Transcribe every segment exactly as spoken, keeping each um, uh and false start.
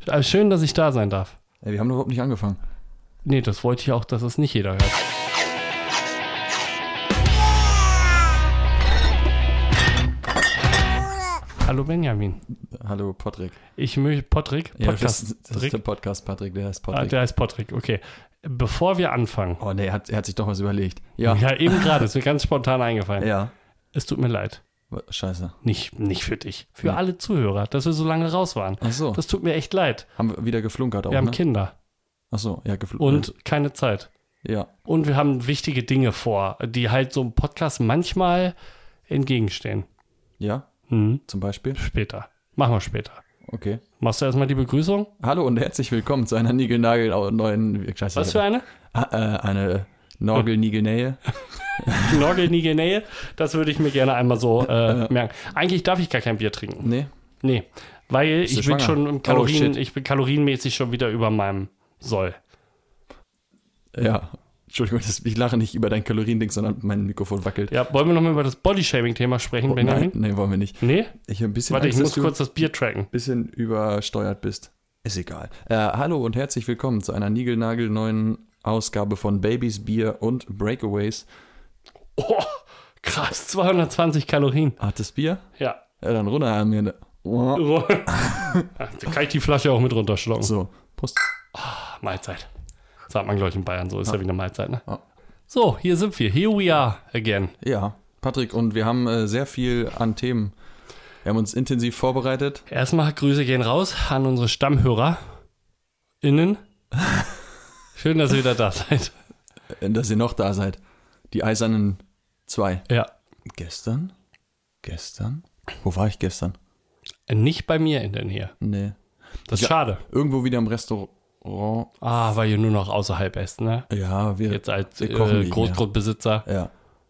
Also schön, dass ich da sein darf. Ey, wir haben doch überhaupt nicht angefangen. Nee, das wollte ich auch, dass es nicht jeder hört. Hallo Benjamin. Hallo Patrick. Ich möchte Patrick. Ja, Podcast. das, das ist der Podcast Patrick, der heißt Ah, Patrick. der heißt Patrick, okay. Bevor wir anfangen. Oh nee, er hat, er hat sich doch was überlegt. Ja. Ja, eben gerade, ist mir ganz spontan eingefallen. Ja. Es tut mir leid. Scheiße. Nicht, nicht für dich, für Ja. alle Zuhörer, dass wir so lange raus waren. Ach so. Das tut mir echt leid. Haben wir wieder geflunkert auch, Wir haben ne? Kinder Ach so, ja, geflunkert. und keine Zeit. Ja. Und wir haben wichtige Dinge vor, die halt so einem Podcast manchmal entgegenstehen. Ja, Mhm. zum Beispiel. Später. Machen wir später. Okay. Machst du erstmal die Begrüßung? Hallo und herzlich willkommen zu einer Nigelnagel neuen... Scheiße. Was für eine? Ah, äh, eine Norgel-Nigelnähe. Norgel-Nigel-Nähe. Das würde ich mir gerne einmal so äh, merken. Eigentlich darf ich gar kein Bier trinken. Nee. Nee, weil Bist du ich bin schwanger? schon im Oh, Kalorien, shit. ich bin kalorienmäßig schon wieder über meinem Soll. Ja. Entschuldigung, das, ich lache nicht über dein Kaloriending, sondern mein Mikrofon wackelt. Ja, wollen wir nochmal über das Bodyshaming-Thema sprechen, Oh, Benjamin? nein, nee, wollen wir nicht. Nee? Ich habe ein bisschen Warte, Angst, ich muss dass du kurz das Bier tracken. ein bisschen übersteuert bist. Ist egal. Äh, hallo und herzlich willkommen zu einer Nigelnagel neuen Ausgabe von Babys, Bier und Breakaways. Oh, krass, zweihundertzwanzig Kalorien. Hartes Bier? Ja. Ja, dann runter an mir. Da kann ich die Flasche auch mit runterschlucken. So, Prost. Mahlzeit. Sagt man, glaube ich, in Bayern so. Ist ja, Ja. wie eine Mahlzeit, ne? Ja. So, hier sind wir. Here we are again. Ja, Patrick, und wir haben äh, sehr viel an Themen. Wir haben uns intensiv vorbereitet. Erstmal Grüße gehen raus an unsere Stammhörer. Innen. Schön, dass ihr wieder da seid. äh, Dass ihr noch da seid. Die eisernen zwei. Ja. Gestern? Gestern? Wo war ich gestern? Nicht bei mir in der Nähe. Nee. Das ist Ja. schade. Irgendwo wieder im Restaurant. Ah, weil ihr nur noch außerhalb esst, ne? Ja, wir. Jetzt als wir kochen äh, nicht Großgrundbesitzer. Ja.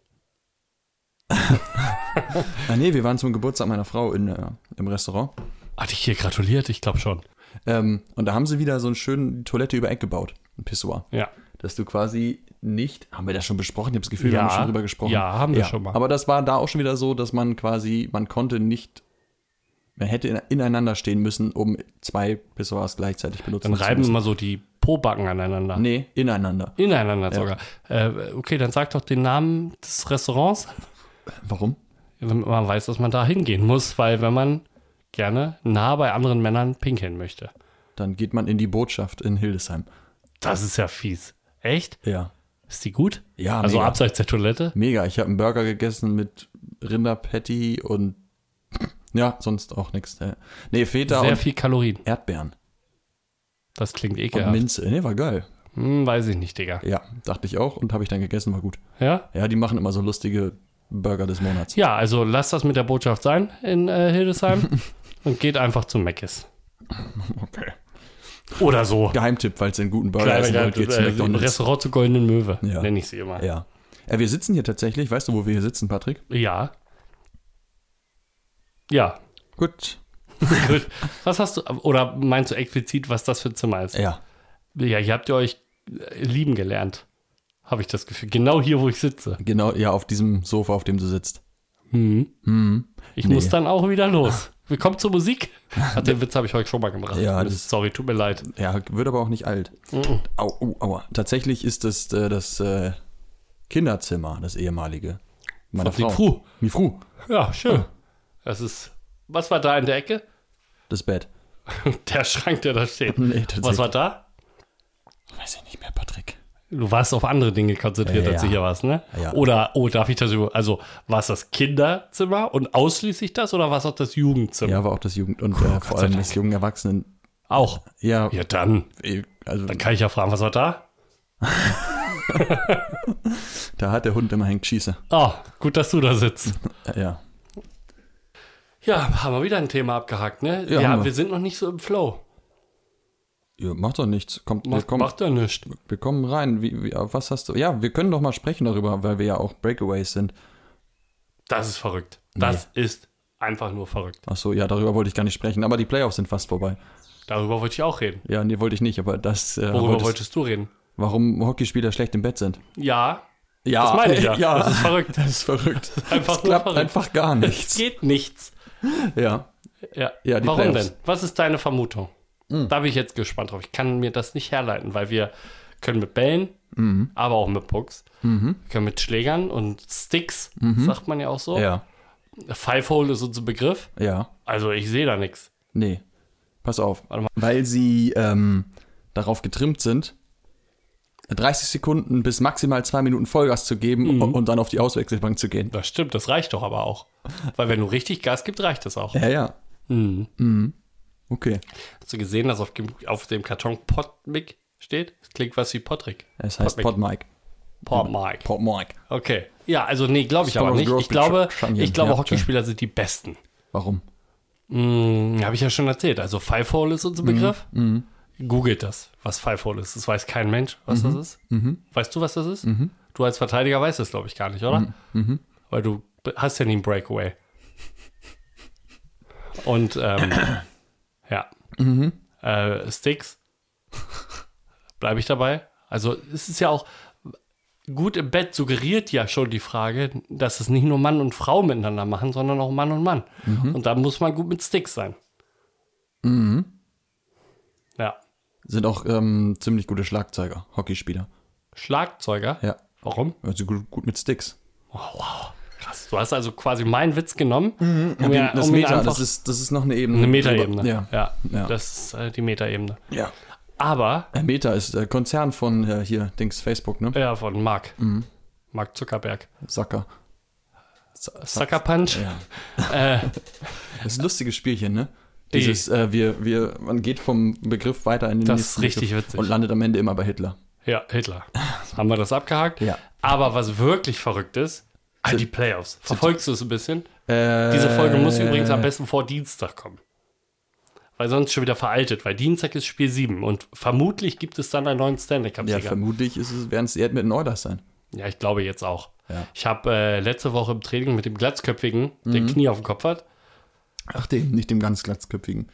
ah, nee, wir waren zum Geburtstag meiner Frau in, äh, im Restaurant. Hatte ich hier gratuliert? Ich glaube schon. Ähm, und da haben sie wieder so eine schöne Toilette über Eck gebaut. Ein Pissoir. Ja. Dass du quasi nicht. Haben wir das schon besprochen? Ich habe das Gefühl, wir haben schon drüber gesprochen. Ja, haben wir schon mal. Aber das war da auch schon wieder so, dass man quasi. Man konnte nicht. Man hätte in- ineinander stehen müssen, um zwei Pissoirs gleichzeitig benutzen Dann zu reiben müssen. immer so die Pobacken aneinander. Nee, ineinander. Ineinander Ja. sogar. Äh, okay, dann sag doch den Namen des Restaurants, Warum? damit man weiß, dass man da hingehen muss, weil wenn man gerne nah bei anderen Männern pinkeln möchte. Dann geht man in die Botschaft in Hildesheim. Das ist ja fies. Echt? Ja. Ist die gut? Ja, Also mega. abseits der Toilette? Mega. Ich habe einen Burger gegessen mit Rinderpatty und ja, sonst auch nichts. Nee, Feta Sehr und viel Kalorien. Erdbeeren. Das klingt Und ekelhaft. Minze. Nee, war geil. Hm, weiß ich nicht, Digga. Ja, dachte ich auch und habe ich dann gegessen, war gut. Ja? Ja, die machen immer so lustige Burger des Monats. Ja, also lasst das mit der Botschaft sein in äh, Hildesheim und geht einfach zu Mc's. Okay. Oder so. Geheimtipp, falls ihr einen guten Burger Kleiner essen wollt, Geheimtipp, geht zu äh, McDonald's. Restaurant zur Goldenen Möwe, Ja. nenne ich sie immer. Ja. ja. Wir sitzen hier tatsächlich. Weißt du, wo wir hier sitzen, Patrick? Ja. Ja. Gut. Gut. Was hast du, oder meinst du explizit, was das für ein Zimmer ist? Ja. Ja, hier habt ihr euch äh, lieben gelernt, habe ich das Gefühl. Genau hier, wo ich sitze. Genau, ja, auf diesem Sofa, auf dem du sitzt. Hm. Hm. Ich Nee. muss dann auch wieder los. Willkommen zur Musik. Ach, den Witz habe ich heute schon mal gemacht. Ja, das- Sorry, tut mir leid. Ja, wird aber auch nicht alt. Mhm. Au, au, aua. Tatsächlich ist das äh, das äh, Kinderzimmer, das ehemalige. Meiner Von die Frau. Fru. Mi Fru. Ja, schön. Das ist, was war da in der Ecke? Das Bett. Der Schrank, der da steht. Nee, tatsächlich. Was war da? Weiß ich nicht mehr, Patrick. Du warst auf andere Dinge konzentriert, Ja, als du ja. hier warst, ne? Ja. Oder, oh, darf ich das über, also, war es das Kinderzimmer und ausschließlich das oder war es auch das Jugendzimmer? Ja, war auch das Jugend- und äh, Gott vor sei allem Dank. des jungen Erwachsenen. Auch. Ja, Ja, dann. eh, also Dann kann ich ja fragen, was war da? da hat der Hund immerhin Schieße. Ah, gut, dass du da sitzt. Äh, ja. Ja, haben wir wieder ein Thema abgehakt, ne? Ja, Ja, haben wir. wir sind noch nicht so im Flow. ja. Macht doch nichts. Kommt, wir, Macht, kommen, macht ja nichts. wir kommen rein. Wie, wie, auf was hast du? Ja, wir können doch mal sprechen darüber, weil wir ja auch Breakaways sind. Das ist verrückt. Das ist einfach nur verrückt. Ach so, ja, darüber wollte ich gar nicht sprechen. Aber die Playoffs sind fast vorbei. Darüber wollte ich auch reden. Ja, nee, wollte ich nicht. Aber das. Äh, Worüber wolltest- wolltest du reden? Warum Hockeyspieler schlecht im Bett sind. Ja, Ja, das meine ich ja. ja. Das ist verrückt. Das ist verrückt. Einfach Es nur klappt verrückt. einfach gar Es nichts. geht nichts. Ja. Ja. Ja, die Warum Playoffs. denn? Was ist deine Vermutung? Mhm. Da bin ich jetzt gespannt drauf. Ich kann mir das nicht herleiten, weil wir können mit Bällen, mhm. aber auch mit Pucks, mhm. wir können mit Schlägern und Sticks, mhm. sagt man ja auch so. Ja. Five-Hole ist unser Begriff. Ja. Also ich sehe da nichts. Nee, pass auf. Weil sie ähm, darauf getrimmt sind, dreißig Sekunden bis maximal zwei Minuten Vollgas zu geben mhm. und, und dann auf die Auswechselbank zu gehen. Das stimmt, das reicht doch aber auch. Weil wenn du richtig Gas gibst, reicht das auch. Ja, ja. Mhm. Mhm. Okay. Hast du gesehen, dass auf dem, auf dem Karton Podmic steht? Das klingt was wie Podrick. Es heißt Podmic. Podmic. Podmic. Okay. Ja, also nee, glaube ich aber nicht. Ich glaube, ich glaube ja, Hockeyspieler sind die Besten. Warum? Hm, habe ich ja schon erzählt. Also Five-Hole ist unser Begriff. Mhm. Googelt das, was Five-Hole ist. Das weiß kein Mensch, was mhm. das ist. Mhm. Weißt du, was das ist? Mhm. Du als Verteidiger weißt das, glaube ich, gar nicht, oder? Mhm. Weil du hast ja nie einen Breakaway. Und, ähm, ja. Mhm. Äh, Sticks. Bleibe ich dabei. Also, es ist ja auch gut im Bett suggeriert ja schon die Frage, dass es nicht nur Mann und Frau miteinander machen, sondern auch Mann und Mann. Mhm. Und da muss man gut mit Sticks sein. Mhm. Ja. Sind auch ähm, ziemlich gute Schlagzeuger, Hockeyspieler. Schlagzeuger? Ja. Warum? Also gut, gut mit Sticks. Oh, wow. Krass. Du hast also quasi meinen Witz genommen. Mhm. Um ja, das um Meta, das ist, das ist noch eine Ebene. Eine Metaebene. Ja. Ja. ja. Das ist äh, die Metaebene. Ja. Aber. Äh, Meta ist äh, Konzern von äh, hier, Dings, Facebook, ne? Ja, von Mark. Mhm. Mark Zuckerberg. Zucker. Sucker Punch. Ja. äh. Das ist ein lustiges Spielchen, ne? Dieses, äh, wir, wir, man geht vom Begriff weiter in den das nächsten ist richtig Begriff witzig. Und landet am Ende immer bei Hitler. Ja, Hitler. Haben wir das abgehakt? Ja. Aber was wirklich verrückt ist, halt die Playoffs. Verfolgst du es ein bisschen? Äh, Diese Folge muss übrigens am besten vor Dienstag kommen. Weil sonst schon wieder veraltet, weil Dienstag ist Spiel sieben und vermutlich gibt es dann einen neuen Stanley Cup-Sieger. Ja, vermutlich ist es, werden es eher mit den Oilers sein. Ja, ich glaube jetzt auch. Ja. Ich habe äh, letzte Woche im Training mit dem Glatzköpfigen, mhm. der Knie auf dem Kopf hat. Ach, dem, nicht dem ganz Glatzköpfigen.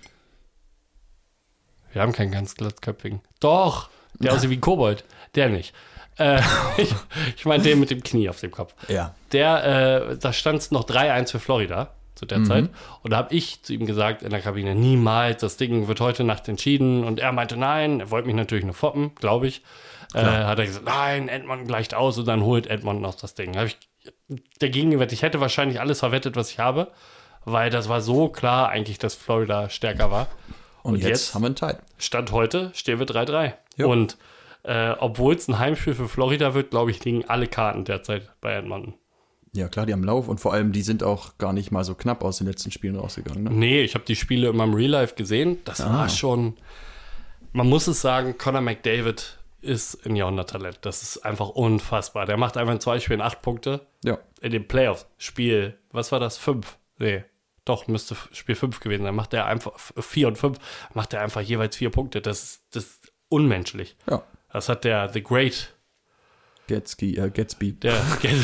Wir haben keinen ganz Glatzköpfigen. Doch, der ja. aussieht wie ein Kobold. Der nicht. Äh, ich ich meine den mit dem Knie auf dem Kopf. Ja. Der, äh, da stand es noch drei eins für Florida zu der mhm. Zeit. Und da habe ich zu ihm gesagt in der Kabine, niemals, das Ding wird heute Nacht entschieden. Und er meinte, nein, er wollte mich natürlich nur foppen, glaube ich. Äh, hat er gesagt, nein, Edmonton gleicht aus und dann holt Edmonton noch das Ding. Hab ich dagegen gewettet. Ich hätte wahrscheinlich alles verwettet, was ich habe, weil das war so klar eigentlich, dass Florida stärker war. Und, und jetzt, jetzt haben wir einen Teil. Stand heute, stehen wir drei drei. Und äh, obwohl es ein Heimspiel für Florida wird, glaube ich, liegen alle Karten derzeit bei Edmonton. Ja, klar, die haben Lauf und vor allem, die sind auch gar nicht mal so knapp aus den letzten Spielen rausgegangen. Ne? Nee, ich habe die Spiele in meinem Real Life gesehen. Das ah. war schon, man muss es sagen, Connor McDavid ist ein Jahrhunderttalent. Das ist einfach unfassbar. Der macht einfach in zwei Spielen acht Punkte. Ja. In dem Playoffs. Spiel, was war das? Fünf? Nee. Doch, müsste Spiel fünf gewesen sein. Macht er einfach vier und fünf, macht er einfach jeweils vier Punkte. Das ist, das ist unmenschlich. Ja. Das hat der The Great Gatsby, äh, Gatsby. Der,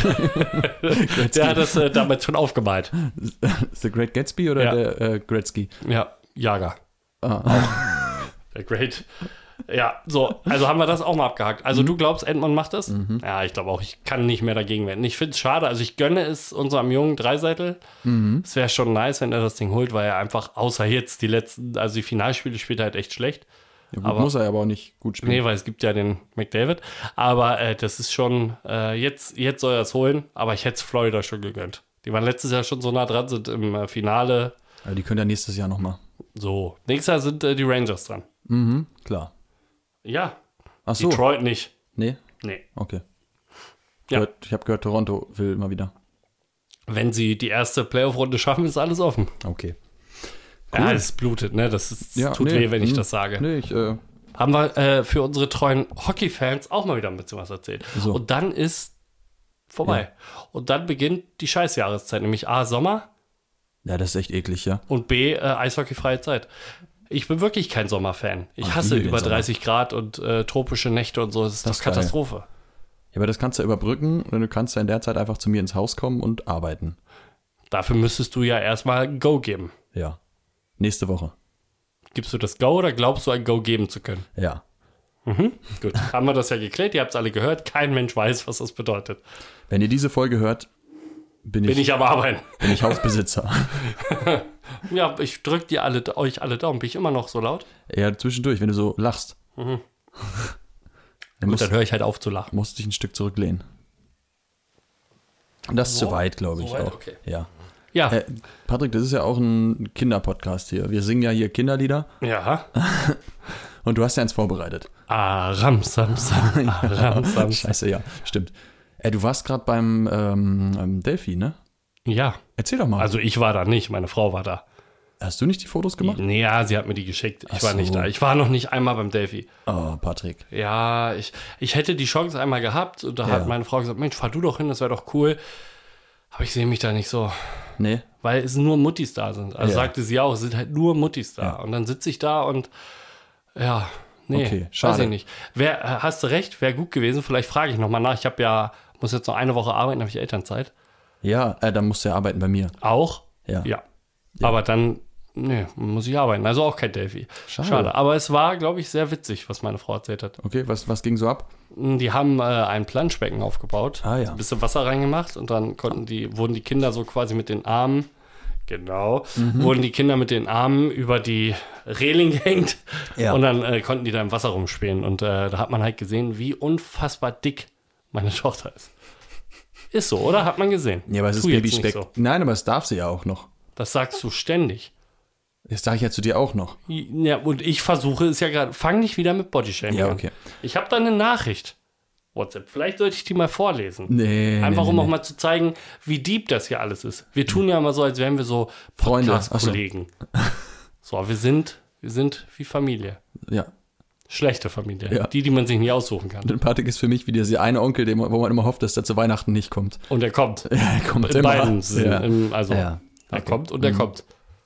der hat das äh, damals schon aufgemalt. The Great Gatsby oder ja. der äh, Gretzky? Ja, Jager. Ah. Auch. Der Great. Ja, so, also haben wir das auch mal abgehakt. Also mhm. du glaubst, Edmond macht das? Mhm. Ja, ich glaube auch, ich kann nicht mehr dagegen werden. Ich finde es schade, also ich gönne es unserem jungen Dreiseitel. Mhm. Es wäre schon nice, wenn er das Ding holt, weil er einfach, außer jetzt die letzten, also die Finalspiele spielt er halt echt schlecht. Ja, gut, aber, muss er aber auch nicht gut spielen. Nee, weil es gibt ja den McDavid. Aber äh, das ist schon, äh, jetzt, jetzt soll er es holen, aber ich hätte es Florida schon gegönnt. Die waren letztes Jahr schon so nah dran, sind im äh, Finale. Ja, die können ja nächstes Jahr nochmal. So, nächstes Jahr sind äh, die Rangers dran. Mhm, klar. Ja. Ach so. Detroit nicht. Nee? Nee. Okay. Ja. Gehört, ich habe gehört, Toronto will mal wieder. Wenn sie die erste Playoff-Runde schaffen, ist alles offen. Okay. Cool. Ja, es blutet, ne? Das, ist, das ja, tut nee, weh, wenn ich mh, das sage. Nee, ich, äh, Haben wir äh, für unsere treuen Hockey-Fans auch mal wieder ein bisschen was erzählt. So. Und dann ist vorbei. Ja. Und dann beginnt die Scheißjahreszeit, nämlich A, Sommer. Ja, das ist echt eklig, ja. Und B, äh, eishockeyfreie Zeit. Ich bin wirklich kein Sommerfan. Ich Ach, hasse über dreißig Grad und äh, tropische Nächte und so. Das ist das doch Katastrophe. Geil. Ja, aber das kannst du überbrücken und du kannst ja in der Zeit einfach zu mir ins Haus kommen und arbeiten. Dafür müsstest du ja erstmal ein Go geben. Ja. Nächste Woche. Gibst du das Go oder glaubst du, ein Go geben zu können? Ja. Mhm. Gut, haben wir das ja geklärt. Ihr habt es alle gehört. Kein Mensch weiß, was das bedeutet. Wenn ihr diese Folge hört, bin, bin ich, ich am Arbeiten. Bin ich Hausbesitzer. Ja, ich drück dir alle, euch alle Daumen. Bin ich immer noch so laut? Ja, zwischendurch, wenn du so lachst. Mhm. Dann, musst, dann höre ich halt auf zu lachen. Musst du dich ein Stück zurücklehnen. Das ist so, zu weit, glaube ich so weit? auch. Okay. Ja. Ja. Äh, Patrick, das ist ja auch ein Kinderpodcast hier. Wir singen ja hier Kinderlieder. Ja. Und du hast ja eins vorbereitet. Ah, Ram, Sam, Sam. Ah, Ram, Sam, Scheiße, ja, stimmt. Äh, du warst gerade beim ähm, Delphi, ne? Ja. Erzähl doch mal. Also ich war da nicht, meine Frau war da. Hast du nicht die Fotos gemacht? Nee, ja, sie hat mir die geschickt. Ich Ach war so. nicht da. Ich war noch nicht einmal beim Delphi. Oh, Patrick. Ja, ich, ich hätte die Chance einmal gehabt und da Ja. hat meine Frau gesagt, Mensch, fahr du doch hin, das wäre doch cool. Aber ich sehe mich da nicht so. Nee. Weil es nur Muttis da sind. Also Ja. sagte sie auch, es sind halt nur Muttis da. Ja. Und dann sitze ich da und ja, nee, Okay, schade. weiß ich nicht. Wär, äh, hast du recht, wäre gut gewesen. Vielleicht frage ich nochmal nach. Ich habe ja, muss jetzt noch eine Woche arbeiten, habe ich Elternzeit. Ja, äh, dann musst du ja arbeiten bei mir. Auch? Ja. Ja. Aber dann, nee, muss ich arbeiten. Also auch kein Delphi. Schade. Schade. Aber es war, glaube ich, sehr witzig, was meine Frau erzählt hat. Okay, was, was ging so ab? Die haben äh, ein Planschbecken aufgebaut, Ah, ja. ein bisschen Wasser reingemacht und dann konnten die, wurden die Kinder so quasi mit den Armen, genau, Mhm. wurden die Kinder mit den Armen über die Reling gehängt Ja. und dann äh, konnten die da im Wasser rumspielen. Und äh, da hat man halt gesehen, wie unfassbar dick meine Tochter ist. Ist so, oder? Hat man gesehen. Ja, aber es ist Tu jetzt Babyspeck. nicht so. Nein, aber es darf sie ja auch noch. Das sagst du ständig. Das sage ich ja zu dir auch noch. Ja, und ich versuche es ja gerade. Fang nicht wieder mit Bodyshaming Ja, an. okay. Ich habe da eine Nachricht. WhatsApp. Vielleicht sollte ich die mal vorlesen. Nee. Einfach nee, um nee, auch nee. mal zu zeigen, wie deep das hier alles ist. Wir tun ja immer so, als wären wir so Freunde. Ach so. Podcast-Kollegen. So, wir sind, wir sind wie Familie. Ja. Schlechte Familie. Ja. Die, die man sich nie aussuchen kann. Und Patrick ist für mich wie dieser eine Onkel, dem, wo man immer hofft, dass der zu Weihnachten nicht kommt. Und er kommt. Ja, er kommt In immer. beiden Sinnen. Ja. Im, also, Ja. er Okay. kommt und er kommt.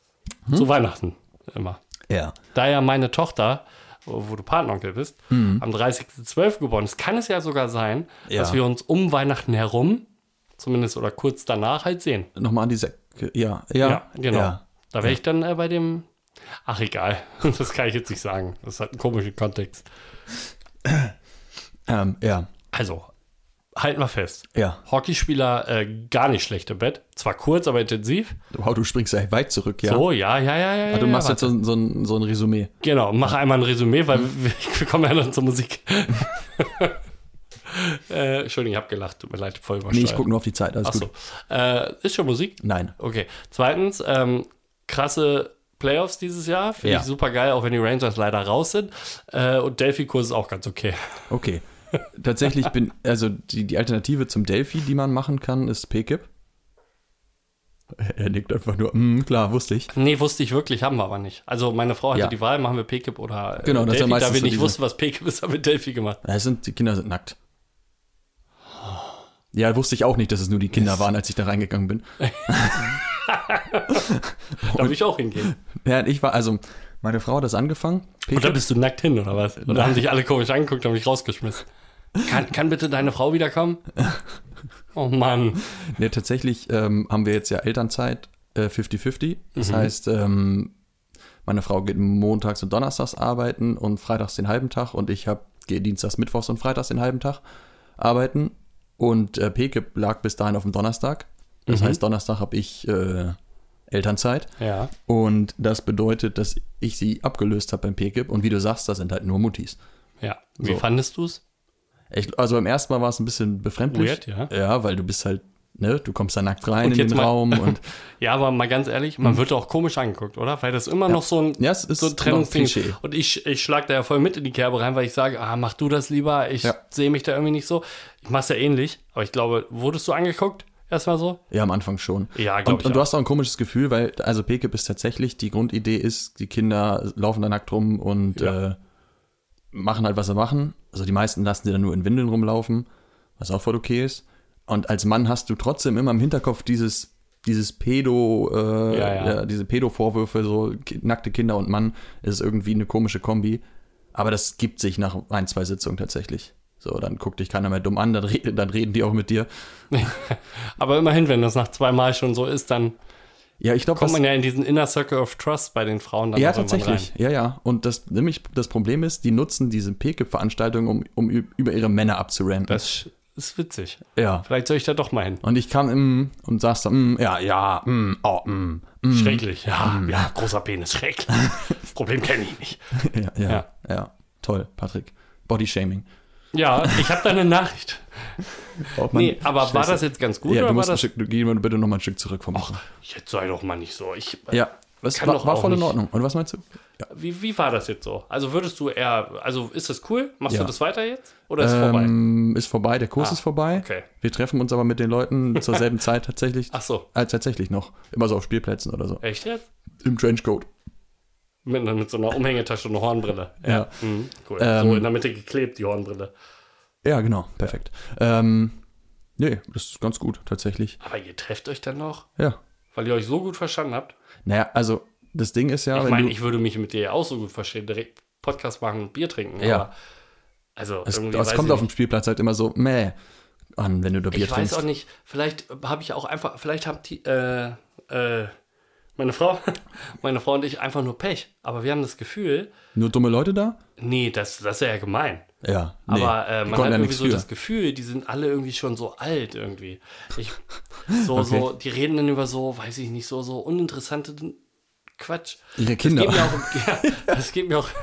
Zu Weihnachten immer. Ja. Da ja meine Tochter, wo wo du Patenonkel bist, am dreißigsten zwölften geboren ist, kann es ja sogar sein, Ja. dass wir uns um Weihnachten herum, zumindest oder kurz danach, halt sehen. Nochmal an diese. Ja, ja. Ja, genau. Ja. Da wäre ich dann äh, bei dem. Ach, egal. Das kann ich jetzt nicht sagen. Das hat einen komischen Kontext. Ähm, ja. Also, halten wir fest. Ja. Hockeyspieler, äh, gar nicht schlecht im Bett. Zwar kurz, aber intensiv. Wow, du springst ja weit zurück, ja. So, ja, ja, ja, ja. Ah, du ja, machst warte. jetzt so, so, ein, so ein Resümee. Genau, mach einmal ein Resümee, weil wir, wir kommen ja dann zur Musik. äh, Entschuldigung, ich habe gelacht. Tut mir leid, voll übersteuert. Nee, ich gucke nur auf die Zeit. Alles Ach so. gut. Äh, ist schon Musik? Nein. Okay. Zweitens, ähm, krasse Playoffs dieses Jahr. Finde Ja. ich super geil, auch wenn die Rangers leider raus sind. Äh, und Delphi-Kurs ist auch ganz okay. Okay. Tatsächlich bin, also die, die Alternative zum Delphi, die man machen kann, ist P K I P. Er nickt einfach nur, mm, klar, wusste ich. Nee, wusste ich wirklich, haben wir aber nicht. Also meine Frau hatte Ja. die Wahl, machen wir P K I P oder äh, Genau, das ist ja Delphi. meistens Da wir so nicht diese- wussten, was P K I P ist, haben wir Delphi gemacht. Ja, es sind, die Kinder sind nackt. Ja, wusste ich auch nicht, dass es nur die Kinder waren, als ich da reingegangen bin. Da will ich auch hingehen. Ja, ich war, also, meine Frau hat das angefangen. P Und K da I P. bist du nackt hin, oder was? Oder haben sich alle komisch angeguckt und mich rausgeschmissen. Kann, kann bitte deine Frau wiederkommen? Oh Mann. Nee, tatsächlich ähm, haben wir jetzt ja Elternzeit äh, fünfzig fünfzig. Das heißt, ähm, meine Frau geht montags und donnerstags arbeiten und freitags den halben Tag und ich hab, gehe dienstags, mittwochs und freitags den halben Tag arbeiten. Und äh, P K I P lag bis dahin auf dem Donnerstag. Das Mhm. heißt, Donnerstag habe ich äh, Elternzeit. Ja. Und das bedeutet, dass ich sie abgelöst habe beim P K I P. Und wie du sagst, das sind halt nur Muttis. Ja. Wie So. fandest du es? Ich, also beim ersten Mal war es ein bisschen befremdlich. Weird, ja. Ja, weil du bist halt, ne, du kommst da nackt rein Und in jetzt den mal- Raum und Ja, aber mal ganz ehrlich, man wird auch komisch angeguckt, oder? Weil das immer noch so ein, Ja, es ist so ein noch Trennungsding Klischee. ist. Und ich, ich schlag da ja voll mit in die Kerbe rein, weil ich sage, ah, mach du das lieber. Ich Ja. sehe mich da irgendwie nicht so. Ich mach's ja ähnlich, aber ich glaube, wurdest du angeguckt? Erstmal so? ja, am Anfang schon. Ja, glaub und, ich und du auch. hast auch ein komisches Gefühl, weil, also P K I P ist tatsächlich, die Grundidee ist, die Kinder laufen da nackt rum und Ja. äh, machen halt, was sie machen. Also die meisten lassen sie dann nur in Windeln rumlaufen, was auch voll okay ist. Und als Mann hast du trotzdem immer im Hinterkopf dieses, dieses Pedo, äh, Ja, ja. ja, diese Pedo-Vorwürfe, so ki- nackte Kinder und Mann, ist irgendwie eine komische Kombi. Aber das gibt sich nach ein, zwei Sitzungen tatsächlich. So, dann guckt dich keiner mehr dumm an, dann, re dann reden die auch mit dir. Aber immerhin, wenn das nach zweimal schon so ist, dann Ja, ich glaube, kommt man ja in diesen Inner Circle of Trust bei den Frauen dann ja, auch irgendwann tatsächlich. Ja, ja. Und das, nämlich das Problem ist, die nutzen diese P K I P-Veranstaltung, um, um ü- über ihre Männer abzuranten. Das ist witzig. Ja. Vielleicht soll ich da doch mal hin. Und ich kam im, und saß da, mm, ja, ja, mm, oh, mm, mm. Schrecklich, ja, ja, großer Penis, schrecklich. Das Problem kenne ich nicht. Ja, ja, ja, Ja. toll, Patrick. Bodyshaming. Ja, ich habe da eine Nachricht. Oh, Mann, Nee, aber war scheiße. das jetzt ganz gut Ja, oder du war musst ein das... Stück, du geh mal bitte noch mal ein Stück zurück vom Ach, jetzt sei doch mal nicht so. Ich, Ja, das kann war, doch war auch voll in nicht. Ordnung. Und was meinst du? Ja. Wie, wie war das jetzt so? Also würdest du eher, also ist das cool? Machst Ja. du das weiter jetzt? Oder ist es vorbei? Ähm, ist vorbei, der Kurs Ah, ist vorbei. okay. Wir treffen uns aber mit den Leuten zur selben Zeit tatsächlich. Ach so, Äh, tatsächlich noch. Immer so auf Spielplätzen oder so. echt jetzt? Im Trenchcoat. Mit, mit so einer Umhängetasche und einer Hornbrille. Ja. Mhm, cool. Ähm, so in der Mitte geklebt, die Hornbrille. Ja, genau. Perfekt. Ähm, nee, das ist ganz gut, tatsächlich. Aber ihr trefft euch dann noch? Ja. Weil ihr euch so gut verstanden habt? Naja, also das Ding ist ja, ich wenn meine, du, ich würde mich mit dir ja auch so gut verstehen. Direkt Podcast machen und Bier trinken. Ja. Aber also es, irgendwie es weiß kommt ich auf dem nicht. Spielplatz halt immer so meh an, wenn du da Bier Ich weiß trinkst. auch nicht, vielleicht habe ich auch einfach, vielleicht haben die, äh, äh, meine Frau, meine Frau und ich einfach nur Pech. Aber wir haben das Gefühl, Nur dumme Leute da? nee, das, das ist ja gemein. Ja. Nee, Aber äh, die man konnten hat ja irgendwie nichts so für. das Gefühl, die sind alle irgendwie schon so alt irgendwie. Ich, so, Okay. so, die reden dann über so, weiß ich nicht, so, so uninteressante Quatsch. Ihre Kinder. Das geht mir auch, ja, das geht mir auch.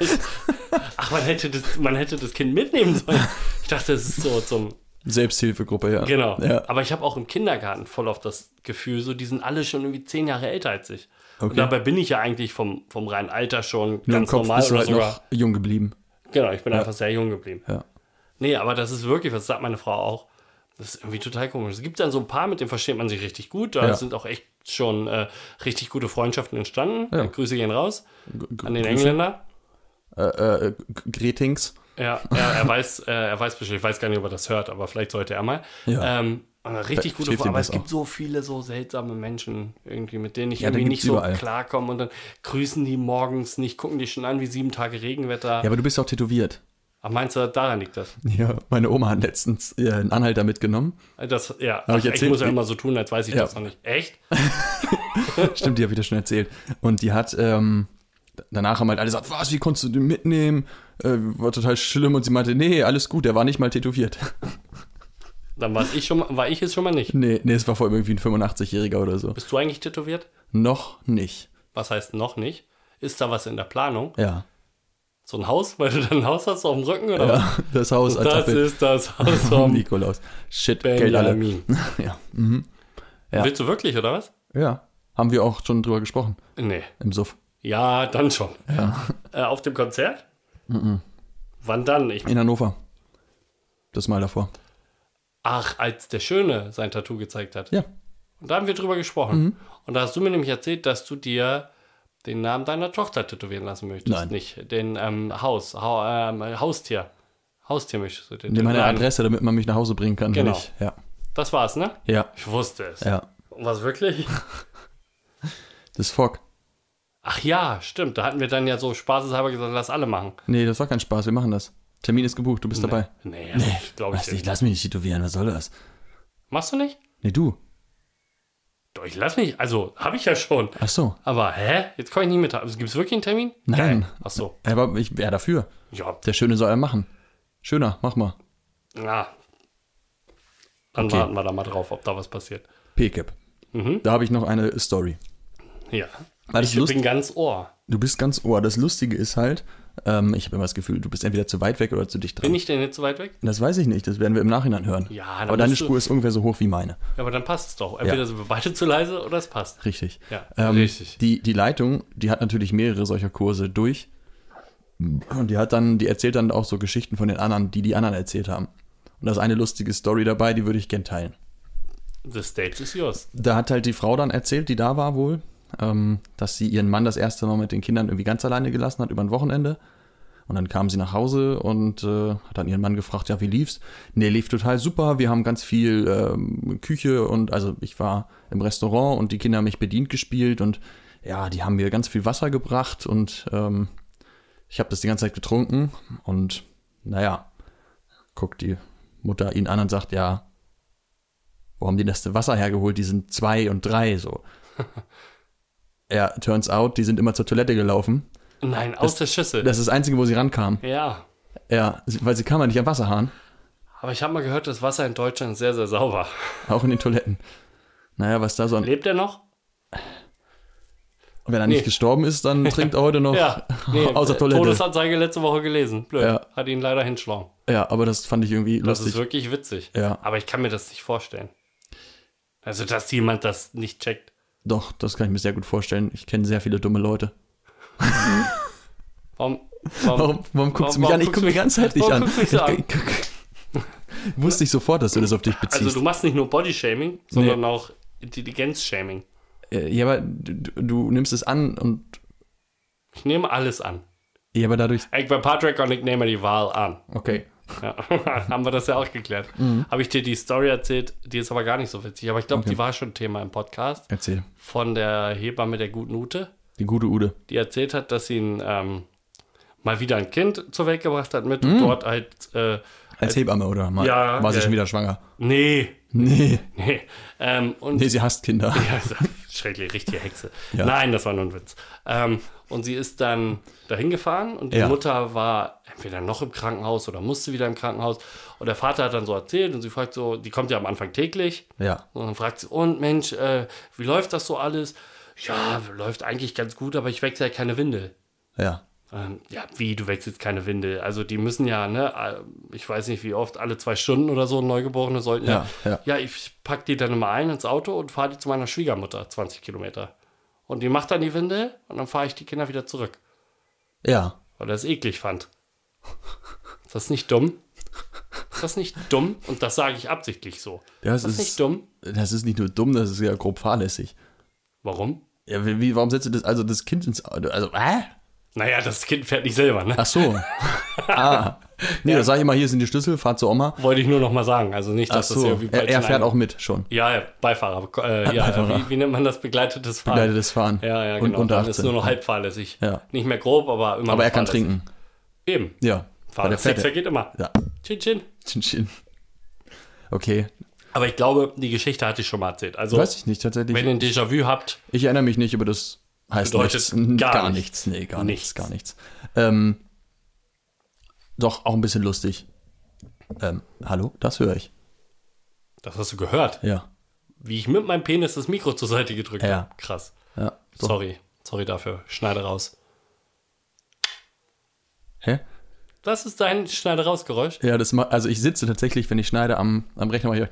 Ach, man hätte das, man hätte das Kind mitnehmen sollen. Ich dachte, das ist so zum. Selbsthilfegruppe, ja. Genau. Ja. Aber ich habe auch im Kindergarten voll auf das Gefühl, so, die sind alle schon irgendwie zehn Jahre älter als ich. Okay. Und dabei bin ich ja eigentlich vom, vom reinen Alter schon Nur im ganz Kopf normal bist du oder halt sogar. noch jung geblieben. Genau, ich bin einfach sehr jung geblieben. Ja. Nee, aber das ist wirklich, was sagt meine Frau auch. Das ist irgendwie total komisch. Es gibt dann so ein paar, mit denen versteht man sich richtig gut. Da Ja. sind auch echt schon äh, richtig gute Freundschaften entstanden. Ja. Grüße gehen raus G- an den Grüße. Engländer. Äh, äh, G- Gretings. Ja, er, er weiß, äh, er weiß bestimmt, ich weiß gar nicht, ob er das hört, aber vielleicht sollte er mal. Ja. Ähm, äh, richtig Vielleicht gute hilft Frau, ihm aber das es gibt auch. so viele so seltsame Menschen irgendwie, mit denen ich Ja, da irgendwie gibt's nicht so überall. klarkomme und dann grüßen die morgens nicht, gucken die schon an wie sieben Tage Regenwetter. Ja, aber du bist auch tätowiert. Ach, meinst du, daran liegt das? Ja, meine Oma hat letztens äh, einen Anhalter mitgenommen. Das, ja, Hab ich ach, ich, erzählt? muss ja immer so tun, als weiß ich Ja. das noch nicht. Echt? Stimmt, die habe ich dir schon erzählt. Und die hat, ähm, danach haben halt alle gesagt, was, wie konntest du den mitnehmen? Äh, war total schlimm. Und sie meinte, nee, alles gut, der war nicht mal tätowiert. Dann war ich schon mal, war ich es schon mal nicht. nee, nee, es war vor allem irgendwie ein fünfundachtzig-Jähriger oder so. Bist du eigentlich tätowiert? Noch nicht. Was heißt noch nicht? Ist da was in der Planung? Ja. So ein Haus, weil du dann ein Haus hast auf dem Rücken oder was? Ja, das Haus als Das Abbild ist das Haus vom vom Nikolaus. Shit, Geld alle. Benjamin. Ja. Mhm. Ja. Willst du wirklich, oder was? Ja. Haben wir auch schon drüber gesprochen. Nee. Im Suff. Ja, dann schon. Ja. Äh, auf dem Konzert? Wann dann? Ich, In Hannover. Das Mal davor. ach, als der Schöne sein Tattoo gezeigt hat. Ja. Und da haben wir drüber gesprochen. Mhm. Und da hast du mir nämlich erzählt, dass du dir den Namen deiner Tochter tätowieren lassen möchtest. Nein. Nicht den ähm, Haus, ha, ähm, Haustier. Haustier möchtest du dir Nimm meine Nein, Adresse, damit man mich nach Hause bringen kann. wenn Genau. Ich, ja. Das war's, ne? Ja. Ich wusste es. Ja. Und was wirklich? Das ist Fock. Ach ja, stimmt. Da hatten wir dann ja so spaßeshalber gesagt, lass alle machen. Nee, das war kein Spaß. Wir machen das. Termin ist gebucht. Du bist dabei. Nee, also, glaube ich Weißt du, ich nicht. lass mich nicht tätowieren. Was soll das? Machst du nicht? Nee, du. Doch, ich lass mich. Also, habe ich ja schon. Ach so. Aber, hä? Jetzt komme ich nicht mit. Also, gibt es wirklich einen Termin? Nein. Geil. Ach so. Aber ich wäre dafür. Ja. Der Schöne soll er machen. Schöner, mach mal. Ja. Dann Okay. warten wir da mal drauf, ob da was passiert. P-Cap. Mhm. Da habe ich noch eine Story. Ja. Weil das Ich Lust- bin ganz Ohr. Du bist ganz ohr. Das Lustige ist halt, ähm, ich habe immer das Gefühl, du bist entweder zu weit weg oder zu dicht dran. Bin ich denn jetzt so weit weg? Das weiß ich nicht. Das werden wir im Nachhinein hören. Ja, dann Aber deine musst du- Spur ist ungefähr so hoch wie meine. Ja, aber dann passt es doch. Entweder sind wir beide zu leise oder es passt. Richtig. Ja, Ähm, richtig. Die, die Leitung, die hat natürlich mehrere solcher Kurse durch. Und die hat dann, die erzählt dann auch so Geschichten von den anderen, die die anderen erzählt haben. Und da ist eine lustige Story dabei, die würde ich gern teilen. The stage is yours. Da hat halt die Frau dann erzählt, die da war wohl, ähm, dass sie ihren Mann das erste Mal mit den Kindern irgendwie ganz alleine gelassen hat über ein Wochenende. Und dann kam sie nach Hause und äh, hat dann ihren Mann gefragt, ja, wie lief's? Nee, lief total super. Wir haben ganz viel ähm, Küche und also ich war im Restaurant und die Kinder haben mich bedient gespielt und ja, die haben mir ganz viel Wasser gebracht und ähm, ich habe das die ganze Zeit getrunken und naja, guckt die Mutter ihn an und sagt, ja, wo haben die das Wasser hergeholt? Die sind zwei und drei so. Ja, turns out, die sind immer zur Toilette gelaufen. Nein, aus der Schüssel. Das ist das Einzige, wo sie rankamen. ja. Ja, sie- weil sie kam ja nicht am Wasserhahn. Aber ich habe mal gehört, das Wasser in Deutschland ist sehr, sehr sauber. Auch in den Toiletten. Naja, was da so ein... Lebt er noch? Wenn er Nee. nicht gestorben ist, dann trinkt er heute noch Ja, nee, außer Toilette. Todesanzeige letzte Woche gelesen. Blöd. Ja. Hat ihn leider hinschlagen. Ja, aber das fand ich irgendwie Das lustig. ist wirklich witzig. Ja. Aber ich kann mir das nicht vorstellen. Also, dass jemand das nicht checkt. Doch, das kann ich mir sehr gut vorstellen. Ich kenne sehr viele dumme Leute. Warum, Warum, warum guckst du mich an? Ich gucke die ganze Zeit dich warum an. guckst du mich so an? Ich- ich- Wusste ich sofort, dass du das auf dich beziehst. Also, du machst nicht nur Bodyshaming, sondern auch Intelligenzshaming. Äh, ja, aber du, du nimmst es an und Ich nehme alles an. ja, aber dadurch. Ich bin Patrick und ich nehme die Wahl an. Okay. Ja. Haben wir das ja auch geklärt. Mhm. Habe ich dir die Story erzählt, die ist aber gar nicht so witzig. Aber ich glaube, die war schon Thema im Podcast. Erzähl. Von der Hebamme der guten Ute, Die gute Ude. die erzählt hat, dass sie ein, ähm, mal wieder ein Kind zur Welt gebracht hat mit und dort halt, äh, Als Hebamme, oder? Mal, Ja, war sie ja. schon wieder schwanger? nee, Nee. nee. Ähm, und Nee, sie hasst Kinder. Ja, so, schrecklich, richtige Hexe. Ja. Nein, das war nur ein Witz. Ähm, und sie ist dann dahin gefahren und die Ja. Mutter war entweder noch im Krankenhaus oder musste wieder im Krankenhaus. Und der Vater hat dann so erzählt und sie fragt so, die kommt ja am Anfang täglich. Ja. Und dann fragt sie, und Mensch, äh, wie läuft das so alles? Ja, läuft eigentlich ganz gut, aber ich wechsle ja keine Windel. Ja. Ähm, ja, wie, du wechselst keine Windel? Also die müssen ja, ne, äh, ich weiß nicht wie oft, alle zwei Stunden oder so, Neugeborene sollten ja. Ja, ja. Ja, ich pack die dann immer ein ins Auto und fahre die zu meiner Schwiegermutter, zwanzig Kilometer. Und die macht dann die Windel und dann fahre ich die Kinder wieder zurück. Ja. Weil er es eklig fand. Ist das nicht dumm? Ist das nicht dumm? Und das sage ich absichtlich so. Das ist das ist- nicht dumm? Das ist nicht nur dumm, das ist ja grob fahrlässig. Warum? Ja, wie, wie- warum setzt du das, also das Kind ins Auto? Also, äh? Naja, das Kind fährt nicht selber, ne? Ach so. ah. Nee, da sag ich mal, hier sind die Schlüssel, fahr zur Oma. Wollte ich nur noch mal sagen. Also nicht, Ach dass das so. irgendwie Er, falsch er in fährt einem- auch mit schon. Ja, ja, Beifahrer. Äh, ja, Beifahrer. Wie, wie nennt man das? Begleitetes Fahren. Begleitetes Fahren. Ja, ja, Und genau. unter Dann ist achtzehn. nur noch halb fahrlässig. Ja. Nicht mehr grob, aber immer Aber noch er kann fahrlässig. trinken. Eben. Ja. Weil der Fahrlässig fährt. geht immer. Ja. Chin, chin. Chin, chin. Okay. Aber ich glaube, die Geschichte hatte ich schon mal erzählt. Also, Weiß ich nicht, tatsächlich. wenn ihr ein Déjà-vu habt, Ich erinnere mich nicht, aber das heißt Bedeutet nichts. gar gar nichts. nichts. Nee, gar nichts, Nichts. gar nichts. Ähm, doch, auch ein bisschen lustig. Ähm, hallo, das höre ich. das hast du gehört, Ja. wie ich mit meinem Penis das Mikro zur Seite gedrückt Ja. habe. Krass. Ja. So. Sorry. Sorry dafür. Schneide raus. Hä? Das ist dein Schneide-raus-Geräusch. Ja, das ma also ich sitze tatsächlich, wenn ich schneide, am, am Rechner mal hier.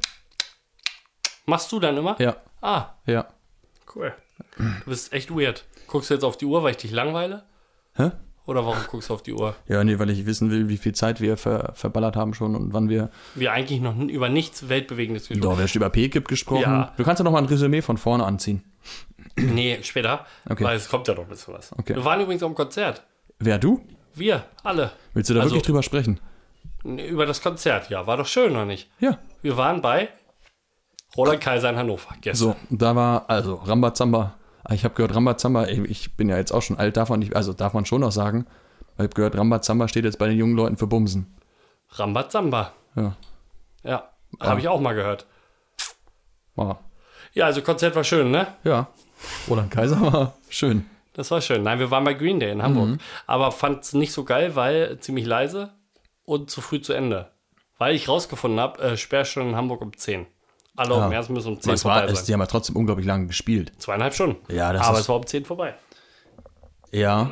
Machst du dann immer? Ja, Ah, ja. cool. Du bist echt weird. Guckst du jetzt auf die Uhr, weil ich dich langweile? Hä? Oder warum guckst du auf die Uhr? Ja, nee, weil ich wissen will, wie viel Zeit wir ver verballert haben schon und wann wir. Wir eigentlich noch n- über nichts Weltbewegendes gesprochen. Doch, wir haben über P G I P gesprochen. Ja. Du kannst ja noch mal ein Resümee von vorne anziehen. Nee, später. Okay. Weil es kommt ja noch ein bisschen was. Okay. Wir waren übrigens am Konzert. Wer, du? Wir, alle. Willst du da Also- wirklich drüber sprechen? Nee, über das Konzert, ja. War doch schön, oder nicht? Ja. Wir waren bei Roland Kaiser in Hannover gestern. So, da war, also Rambazamba. Ich habe gehört, Rambazamba, ey, ich bin ja jetzt auch schon alt, darf man nicht, also darf man schon noch sagen. Ich habe gehört, Rambazamba steht jetzt bei den jungen Leuten für Bumsen. Rambazamba. Ja. Ja, habe ich auch mal gehört. War. Ja, also Konzert war schön, ne? Ja. Roland Kaiser war schön. Das war schön. Nein, wir waren bei Green Day in Hamburg. Mhm. Aber fand es nicht so geil, weil ziemlich leise und zu früh zu Ende. Weil ich rausgefunden habe, äh, Sperrstunde in Hamburg um zehn. Alle Ah. um erst müssen um zehn Es war, vorbei es, sein. die haben ja trotzdem unglaublich lange gespielt. Zweieinhalb Stunden. Ja, das Aber ist- es war um zehn vorbei. Ja.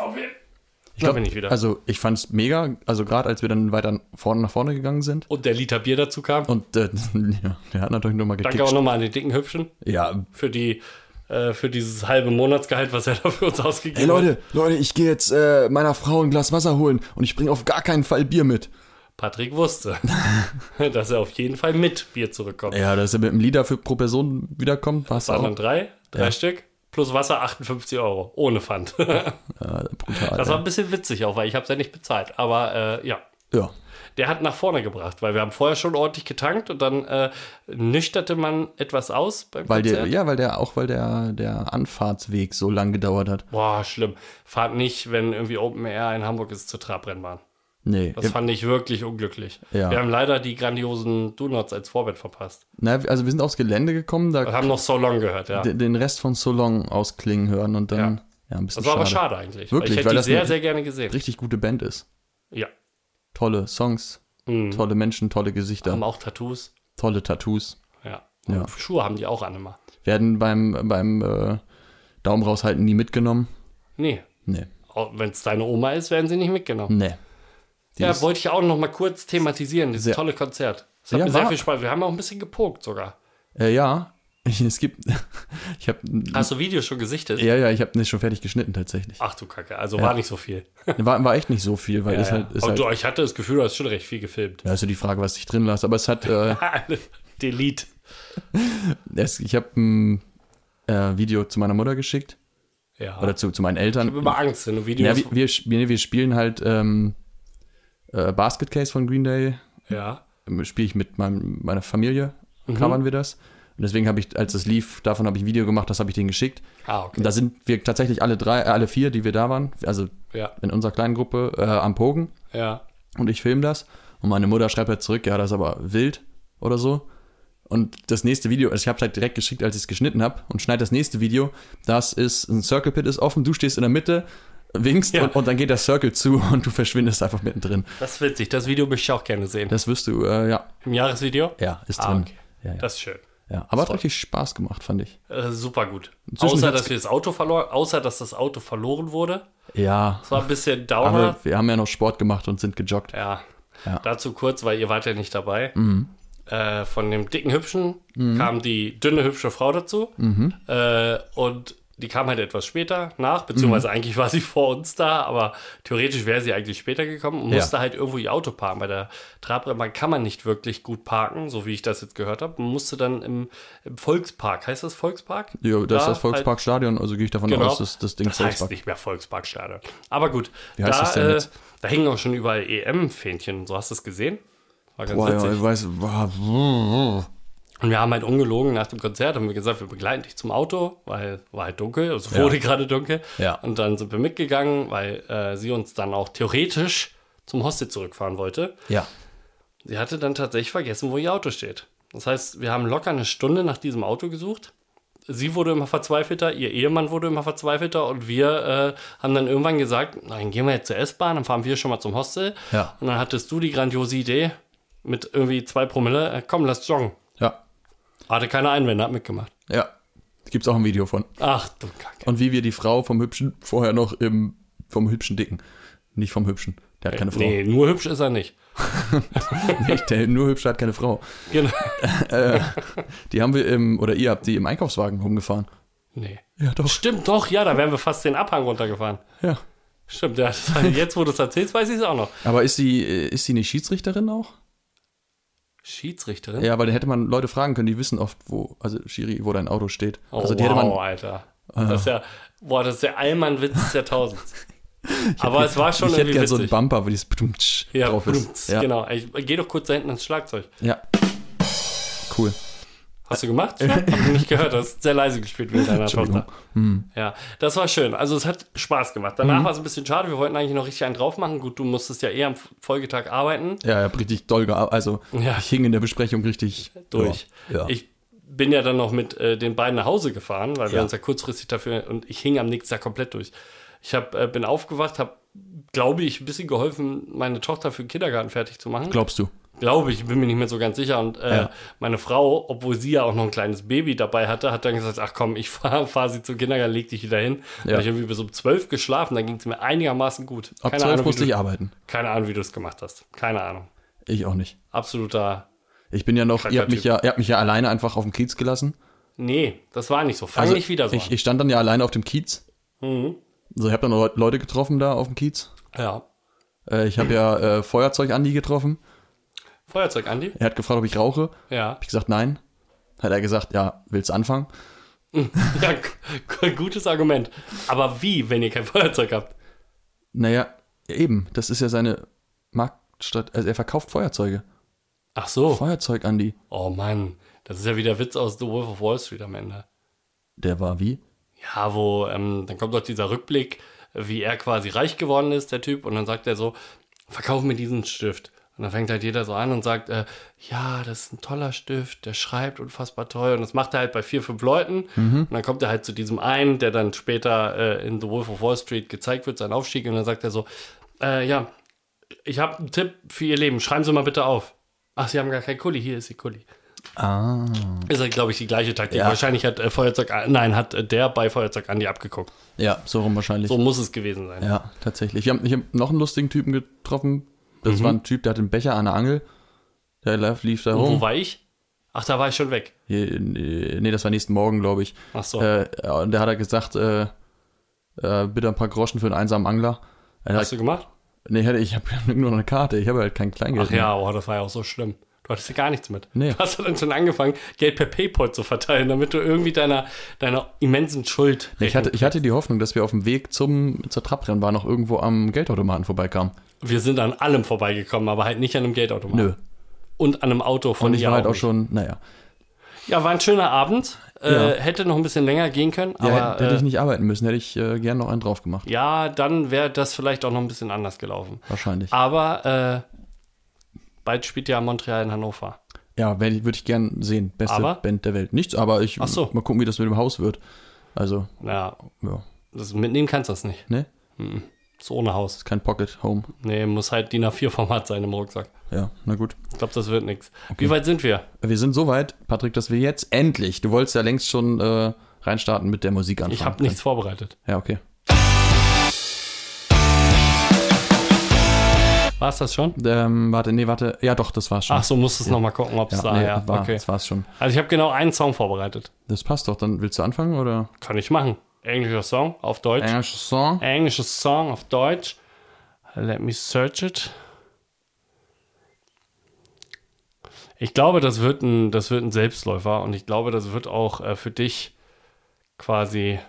Ich glaube nicht wieder. Also ich fand es mega, also gerade als wir dann weiter vorne nach vorne gegangen sind. Und der Liter Bier dazu kam. Und äh, ja, der hat natürlich nochmal Danke auch gekickt. nochmal an den dicken Hübschen Ja. für die äh, für dieses halbe Monatsgehalt, was er da für uns ausgegeben Hey Leute, Leute, ich gehe jetzt äh, meiner Frau ein Glas Wasser holen und ich bringe auf gar keinen Fall Bier mit. hat. Patrick wusste, dass er auf jeden Fall mit Bier zurückkommt. Ja, dass er mit einem Liter für, pro Person wiederkommt, was Das waren auch. dann drei, drei Ja. Stück. Plus Wasser achtundfünfzig Euro. Ohne Pfand. Ja, brutal. Das war ey. ein bisschen witzig auch, weil ich habe es ja nicht bezahlt. Aber äh, ja, Ja. der hat nach vorne gebracht, weil wir haben vorher schon ordentlich getankt und dann äh, nüchterte man etwas aus beim Weil der, Konzert. ja, weil der, auch weil der, der Anfahrtsweg so lang gedauert hat. Boah, schlimm. Fahrt nicht, wenn irgendwie Open Air in Hamburg ist, zur Trabrennbahn. Nee. Das fand ich wirklich unglücklich. Ja. Wir haben leider die grandiosen Donuts als Vorband verpasst. Na, also wir sind aufs Gelände gekommen, da Wir haben noch So Long gehört, ja. d- den Rest von So Long ausklingen hören und dann Ja. ja, ein bisschen Das war aber schade. schade eigentlich. Wirklich, weil ich hätte weil die das sehr, eine sehr gerne gesehen. Richtig gute Band ist. Ja. Tolle Songs, Mhm. Tolle Menschen, tolle Gesichter, Haben auch Tattoos. tolle Tattoos. Ja. Ja. Und Schuhe haben die auch an immer. Werden beim, beim äh, Daumen raushalten nie mitgenommen. Nee. Nee. Wenn es deine Oma ist, werden sie nicht mitgenommen. Nee. Die Ja, ist- wollte ich auch noch mal kurz thematisieren, dieses Sehr- tolle Konzert. Es hat Ja, mir sehr war- viel Spaß. Wir haben auch ein bisschen gepokt sogar. Äh, ja, es gibt, ich habe, Hast du Videos schon gesichtet? ja, ja, ich habe nicht schon fertig geschnitten tatsächlich. Ach du Kacke, also war nicht so viel. War, war echt nicht so viel, weil es Ja, halt, ist Aber halt, du, ich hatte das Gefühl, du hast schon recht viel gefilmt. ja, ist ja die Frage, was ich drin lasse, aber es hat, äh, Delete. es, ich habe ein äh, Video zu meiner Mutter geschickt Ja. oder zu, zu meinen Eltern. Ich habe immer Angst, wenn du Videos... Ja, wir, wir, sp- wir spielen halt ähm, äh, Basket Case von Green Day, ja. spiele ich mit meinem, meiner Familie, Mhm. covern wir das. Und deswegen habe ich, als es lief, davon habe ich ein Video gemacht, das habe ich denen geschickt. Ah, okay. Und da sind wir tatsächlich alle drei, äh, alle vier, die wir da waren, also Ja, in unserer kleinen Gruppe, äh, am Pogen. ja. Und ich filme das. Und meine Mutter schreibt halt zurück, ja, das ist aber wild oder so. Und das nächste Video, also ich habe es halt direkt geschickt, als ich es geschnitten habe, und schneide das nächste Video. Das ist, ein Circle Pit ist offen, du stehst in der Mitte, winkst Ja. und, und dann geht der Circle zu und du verschwindest einfach mittendrin. Das ist witzig. Das Video möchte ich auch gerne sehen. Das wirst du, äh, ja, Im Jahresvideo? ja, ist Ah, drin. okay. Ja, ja. Das ist schön. ja. Aber hat toll. richtig Spaß gemacht, fand ich. Äh, super gut. Inzwischen Außer, hat's- dass wir das Auto verloren, außer, dass das Auto verloren wurde. Ja, Das war ein bisschen Downer. aber wir haben ja noch Sport gemacht und sind gejoggt. Ja. Ja. Dazu kurz, weil ihr wart ja nicht dabei. Mhm. Äh, von dem dicken Hübschen kam die dünne hübsche Frau dazu. Mhm. Äh, und die kam halt etwas später nach, beziehungsweise eigentlich war sie vor uns da, aber theoretisch wäre sie eigentlich später gekommen und Ja. musste halt irgendwo ihr Auto parken. Bei der Trabrennbahn kann man nicht wirklich gut parken, so wie ich das jetzt gehört habe. Man musste dann im, im Volkspark, heißt das Volkspark? Ja, das ist Da das halt- Volksparkstadion, also gehe ich davon Genau. aus, dass das Ding Das heißt Volkspark. nicht mehr Volksparkstadion. Aber gut, Wie heißt da, das denn äh, jetzt? da hingen auch schon überall E M-Fähnchen. So hast du es gesehen? War ganz Boah, ja, witzig. ich weiß, boah, Und wir haben halt ungelogen nach dem Konzert, haben wir gesagt, wir begleiten dich zum Auto, weil war halt dunkel, es wurde Ja. gerade dunkel. Ja. Und dann sind wir mitgegangen, weil äh, sie uns dann auch theoretisch zum Hostel zurückfahren wollte. ja. Sie hatte dann tatsächlich vergessen, wo ihr Auto steht. Das heißt, wir haben locker eine Stunde nach diesem Auto gesucht. Sie wurde immer verzweifelter, ihr Ehemann wurde immer verzweifelter und wir äh, haben dann irgendwann gesagt, nein, gehen wir jetzt zur S-Bahn, dann fahren wir schon mal zum Hostel. Ja. Und dann hattest du die grandiose Idee mit irgendwie zwei Promille, äh, komm, lass joggen. Ja, Hatte keine Einwände, hat mitgemacht. ja. Gibt es auch ein Video von. Ach du Kacke. Und wie wir die Frau vom Hübschen vorher noch im, vom Hübschen Dicken. Nicht vom Hübschen. Der hat keine Frau. Nee, nur hübsch ist er nicht. Nicht, der nur hübsch hat keine Frau. Genau. Die haben wir im, oder ihr habt die im Einkaufswagen rumgefahren. Nee. Ja, doch. Stimmt doch, ja, da wären wir fast den Abhang runtergefahren. Ja. Stimmt, ja. Das war, jetzt, wo du es erzählst, weiß ich es auch noch. Aber ist sie, äh, ist sie nicht Schiedsrichterin auch? Schiedsrichterin? Ja, weil dann hätte man Leute fragen können, die wissen oft, wo, also Schiri, wo dein Auto steht. Oh, Also die wow, hätte man, Alter. Das ist ja, boah, das ist der Allmann-Witz des Jahrtausends. Aber es war schon ich hätte irgendwie gerne so einen witzig. Bumper, wo dieses Ptumtsch Ja, drauf blumts, ist. Ja. genau. Ich geh doch kurz da hinten ans Schlagzeug. Ja. Cool. Hast du gemacht? Ja. Hab ich nicht gehört. Du hast sehr leise gespielt mit deiner Entschuldigung. Tochter. Hm. Ja, das war schön. Also es hat Spaß gemacht. Danach war es ein bisschen schade. Wir wollten eigentlich noch richtig einen drauf machen. Gut, du musstest ja eher am Folgetag arbeiten. Ja, ja, richtig doll gearbeitet. Also Ja. ich hing in der Besprechung richtig Durch. Ja. Ja. Ich bin ja dann noch mit äh, den beiden nach Hause gefahren, weil wir Ja. uns ja kurzfristig dafür, und ich hing am nächsten Tag komplett durch. Ich hab, äh, bin aufgewacht, habe, glaube ich, ein bisschen geholfen, meine Tochter für den Kindergarten fertig zu machen. Glaubst du? Glaube ich, bin mir nicht mehr so ganz sicher. Und äh, Ja. meine Frau, obwohl sie ja auch noch ein kleines Baby dabei hatte, hat dann gesagt, ach komm, ich fahre fahr sie zum Kindergarten, leg dich wieder hin. Ja. Ja. Ich irgendwie bis um zwölf geschlafen, dann ging es mir einigermaßen gut. Ab Keine zwölf Ahnung, musste wie ich du, arbeiten. keine Ahnung, wie du es gemacht hast. Keine Ahnung. Ich auch nicht. Absoluter, Ich bin ja noch, ihr habt Typ. mich ja, ihr habt mich ja alleine einfach auf dem Kiez gelassen. nee, das war nicht so. Fang Also nicht wieder so ich, an. ich stand dann ja alleine auf dem Kiez. Mhm. Also ich habe dann noch Leute getroffen da auf dem Kiez. Ja. Äh, ich habe ja äh, Feuerzeug Andi getroffen. Feuerzeug, Andi? Er hat gefragt, ob ich rauche. Ja. Hab ich gesagt, nein. Hat er gesagt, ja, willst du anfangen? Ja, g- gutes Argument. Aber wie, wenn ihr kein Feuerzeug habt? Naja, eben. Das ist ja seine Marktstadt. Also er verkauft Feuerzeuge. Ach so. Feuerzeug Andi. Oh Mann, das ist ja wieder Witz aus The Wolf of Wall Street am Ende. Der war wie? Ja, wo, ähm, dann kommt doch dieser Rückblick, wie er quasi reich geworden ist, der Typ, und dann sagt er so, verkauf mir diesen Stift. Und dann fängt halt jeder so an und sagt, äh, ja, das ist ein toller Stift, der schreibt unfassbar toll. Und das macht er halt bei vier, fünf Leuten. Und dann kommt er halt zu diesem einen, der dann später äh, in The Wolf of Wall Street gezeigt wird, sein Aufstieg. Und dann sagt er so, äh, ja, Ich habe einen Tipp für Ihr Leben. Schreiben Sie mal bitte auf. Ach, Sie haben gar kein Kuli. Hier ist Ihr Kuli. Ah. Ist halt, glaube ich, die gleiche Taktik. Ja. Wahrscheinlich hat äh, Feuerzeug, nein, hat äh, der bei Feuerzeug Andi abgeguckt. Ja, so rum wahrscheinlich. So muss es gewesen sein. Ja, tatsächlich. Ich habe ich hab noch einen lustigen Typen getroffen. Das Mhm. war ein Typ, der hatte einen Becher an der Angel. Der lief, lief da Und rum. wo war ich? Ach, da war ich schon weg. Hier, nee, das war nächsten Morgen, glaube ich. Ach so. Äh, und der hat halt gesagt, äh, äh, bitte ein paar Groschen für einen einsamen Angler. Er Hast hat, du gemacht? nee, ich habe nur noch eine Karte. Ich habe halt kein Kleingeld Ach ja, oh, das war ja auch so schlimm. Du hattest ja gar nichts mit. Nee. Du hast ja dann schon angefangen, Geld per PayPal zu verteilen, damit du irgendwie deiner, deiner immensen Schuld. Ich hatte, ich hatte die Hoffnung, dass wir auf dem Weg zum, zur Trabrennbahn noch irgendwo am Geldautomaten vorbeikamen. Wir sind an allem vorbeigekommen, aber halt nicht an einem Geldautomaten. Nö. Und an einem Auto von Und ich ihr war halt auch nicht. schon, naja. Ja, war ein schöner Abend. Äh, Ja. Hätte noch ein bisschen länger gehen können, Ja, aber hätte ich äh, nicht arbeiten müssen, hätte ich äh, gern noch einen drauf gemacht. ja, dann wäre das vielleicht auch noch ein bisschen anders gelaufen. Wahrscheinlich. Aber äh, bald spielt ja Montreal in Hannover. Ja, würde ich gern sehen. Beste Aber? Band der Welt. Nichts, aber ich Ach so. mal gucken, wie das mit dem Haus wird. Also, Ja, ja. das, mitnehmen kannst du das nicht. Ne? Ist ohne Haus. Ist kein Pocket Home. Nee, muss halt D I N A vier Format sein im Rucksack. Ja, na gut. Ich glaube, das wird nichts. Wie weit sind wir? Wir sind so weit, Patrick, dass wir jetzt endlich, du wolltest ja längst schon äh, reinstarten mit der Musik anfangen. Ich habe nichts vorbereitet. Ja, okay. War es das schon? Ähm, warte, nee, warte. Ja, doch, das war's schon. Ach so, musst du es nochmal gucken, ob es ja, da, nee, ja. war, Okay. das war's schon. Also ich habe genau einen Song vorbereitet. Das passt doch. Dann willst du anfangen, oder? Kann ich machen. Englischer Song auf Deutsch. Englischer Song. Englischer Song auf Deutsch. Let me search it. Ich glaube, das wird ein, das wird ein Selbstläufer und ich glaube, das wird auch äh, für dich quasi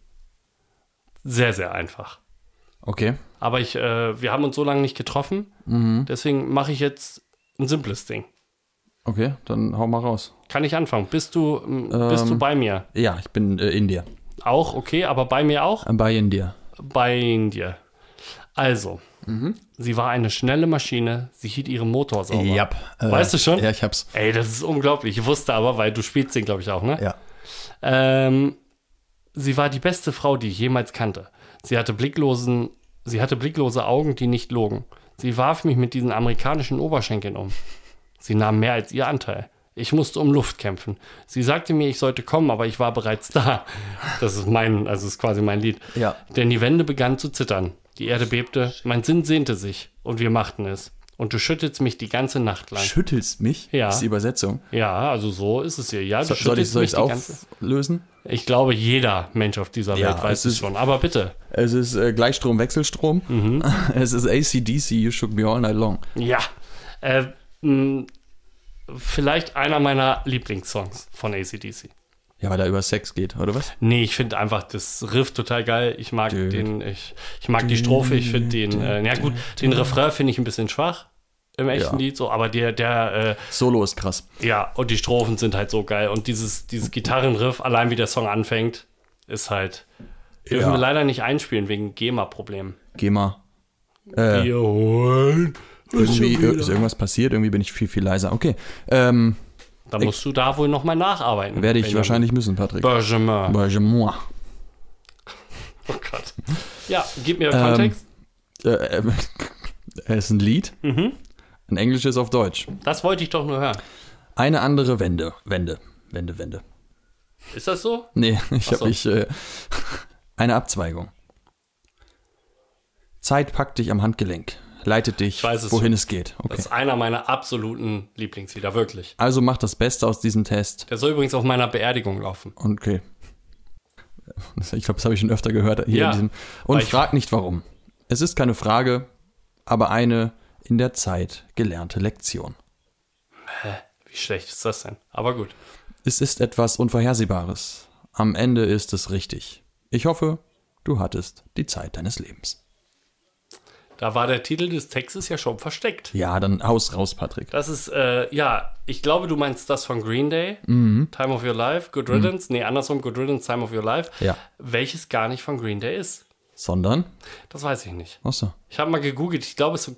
sehr, sehr einfach. Okay. Aber ich, äh, wir haben uns so lange nicht getroffen, Mhm. deswegen mache ich jetzt ein simples Ding. Okay, dann hau mal raus. Kann ich anfangen? Bist du, ähm, bist du Ähm. bei mir? Ja, ich bin äh, in dir. Auch, okay, aber bei mir auch? Bei in dir. Bei dir. Also, sie war eine schnelle Maschine, sie hielt ihren Motor sauber. Ja. Äh, Weißt du schon? Ja, ich hab's. Ey, das ist unglaublich. Ich wusste aber, weil du spielst den, glaube ich, auch, ne? Ja. Ähm, sie war die beste Frau, die ich jemals kannte. Sie hatte blicklosen, sie hatte blicklose Augen, die nicht logen. Sie warf mich mit diesen amerikanischen Oberschenkeln um. Sie nahm mehr als ihr Anteil. Ich musste um Luft kämpfen. Sie sagte mir, ich sollte kommen, aber ich war bereits da. Das ist mein, also ist quasi mein Lied. Ja. Denn die Wände begannen zu zittern. Die Erde bebte, mein Sinn sehnte sich und wir machten es. Und du schüttelst mich die ganze Nacht lang. Schüttelst mich? Ja. Das ist die Übersetzung. Ja, also so ist es hier. Ja, du So, soll ich schüttelst soll mich ich's die ganze... auflösen? Ich glaube, jeder Mensch auf dieser Ja, Welt weiß es es ist- schon. Aber bitte. Es ist äh, Gleichstrom, Wechselstrom. Mhm. Es ist A C D C, You Shook Me All Night Long. Ja. Äh, mh, vielleicht einer meiner Lieblingssongs von A C D C. Ja, weil da über Sex geht, oder was? Nee, ich finde einfach das Riff total geil. Ich mag Dude. den, ich, ich mag die Strophe, ich finde den, äh, na gut, den Refrain finde ich ein bisschen schwach im echten Ja. Lied, so, aber der, der, Solo ist krass. äh, ja, und die Strophen sind halt so geil. Und dieses, dieses Gitarrenriff, allein wie der Song anfängt, ist halt, dürfen Ja. wir leider nicht einspielen wegen GEMA-Problemen. Geh mal. Äh, Wir holen. irgendwie ist irgendwas passiert, irgendwie bin ich viel, viel leiser. Okay, ähm, Da musst du da wohl nochmal nacharbeiten. werde ich Benjamin. wahrscheinlich müssen, Patrick. Benjamin. Benjamin. Oh Gott. Ja, gib mir Ähm, Kontext. Äh, äh, es ist ein Lied. Mhm. Ein englisches auf Deutsch. Das wollte ich doch nur hören. Eine andere Wende. Wende. Wende, Wende. Ist das so? Nee, ich Ach so. habe ich äh, eine Abzweigung. Zeit packt dich am Handgelenk, leitet dich, weiß es wohin schon. es geht. Okay. Das ist einer meiner absoluten Lieblingslieder, wirklich. Also mach das Beste aus diesem Test. Der soll übrigens auf meiner Beerdigung laufen. Okay. Ich glaube, das habe ich schon öfter gehört hier Ja, in diesem. Und weil ich- frag nicht warum. Es ist keine Frage, aber eine in der Zeit gelernte Lektion. Wie schlecht ist das denn? Aber gut. Es ist etwas Unvorhersehbares. Am Ende ist es richtig. Ich hoffe, du hattest die Zeit deines Lebens. Da war der Titel des Textes ja schon versteckt. Ja, dann haus raus, Patrick. Das ist, äh, ja, ich glaube, du meinst das von Green Day. Mhm. Time of Your Life, Good Riddance. Nee, andersrum, Good Riddance, Time of Your Life. Ja. Welches gar nicht von Green Day ist. Sondern? Das weiß ich nicht. Achso. Ich habe mal gegoogelt, ich glaube, es ist ein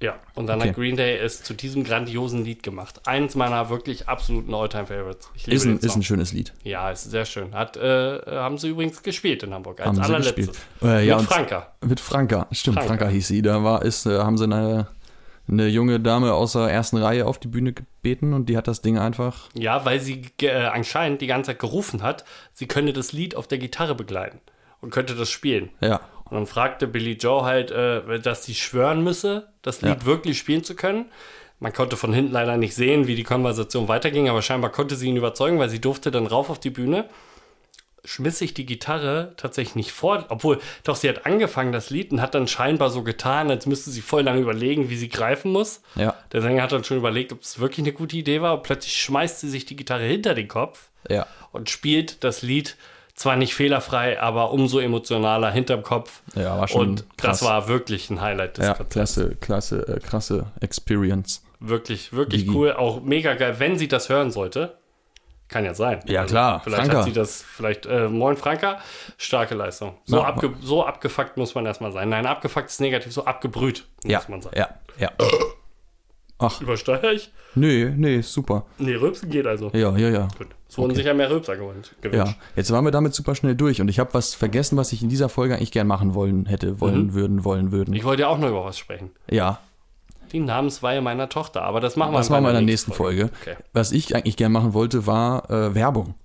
Ja, und dann Okay. hat Green Day es zu diesem grandiosen Lied gemacht. Eins meiner wirklich absoluten All-Time-Favorites. Ich liebe Ist ein, den ist Song. ein schönes Lied. Ja, ist sehr schön. Hat, äh, haben sie übrigens gespielt in Hamburg, als Haben sie allerletztes. gespielt. Äh, ja, Mit und- Franka. Mit Franka, stimmt, Franka. Franka, hieß sie. Da war, ist, äh, haben sie eine, eine junge Dame aus der ersten Reihe auf die Bühne gebeten und die hat das Ding einfach. Ja, weil sie äh, anscheinend die ganze Zeit gerufen hat, sie könne das Lied auf der Gitarre begleiten und könnte das spielen. Ja, Und dann fragte Billy Joe halt, äh, dass sie schwören müsse, das Lied Ja. wirklich spielen zu können. Man konnte von hinten leider nicht sehen, wie die Konversation weiterging, aber scheinbar konnte sie ihn überzeugen, weil sie durfte dann rauf auf die Bühne, schmiss sich die Gitarre tatsächlich nicht vor, obwohl, doch, sie hat angefangen, das Lied, und hat dann scheinbar so getan, als müsste sie voll lange überlegen, wie sie greifen muss. ja, Der Sänger hat dann schon überlegt, ob es wirklich eine gute Idee war, und plötzlich schmeißt sie sich die Gitarre hinter den Kopf ja. und spielt das Lied zwar nicht fehlerfrei, aber umso emotionaler hinterm Kopf. Ja, war schon Und krass. das war wirklich ein Highlight des Ja, Konzerts. klasse, klasse, äh, krasse Experience. Wirklich, wirklich Digi. cool. Auch mega geil, wenn sie das hören sollte. Kann ja sein. Ja, klar. Vielleicht Franka. hat sie das, vielleicht, äh, moin Franka, starke Leistung. So, Ja. abge, so abgefuckt muss man erstmal sein. Nein, abgefuckt ist negativ, so abgebrüht, muss Ja, man sagen. ja, ja. Ach, Übersteuere ich? nee, nee, super. Nee, Rülpsen geht also. Ja, ja, ja. Gut. Es wurden sicher mehr Rülpser gewünscht. Ja, jetzt waren wir damit super schnell durch und ich habe was vergessen, was ich in dieser Folge eigentlich gern machen wollen hätte, wollen, Mhm. würden, wollen, würden. Ich wollte ja auch noch über was sprechen. Ja, Die Namensweihe meiner Tochter, aber das machen wir das bei machen wir in der der nächsten Folge. Okay. Was ich eigentlich gern machen wollte, war äh, Werbung.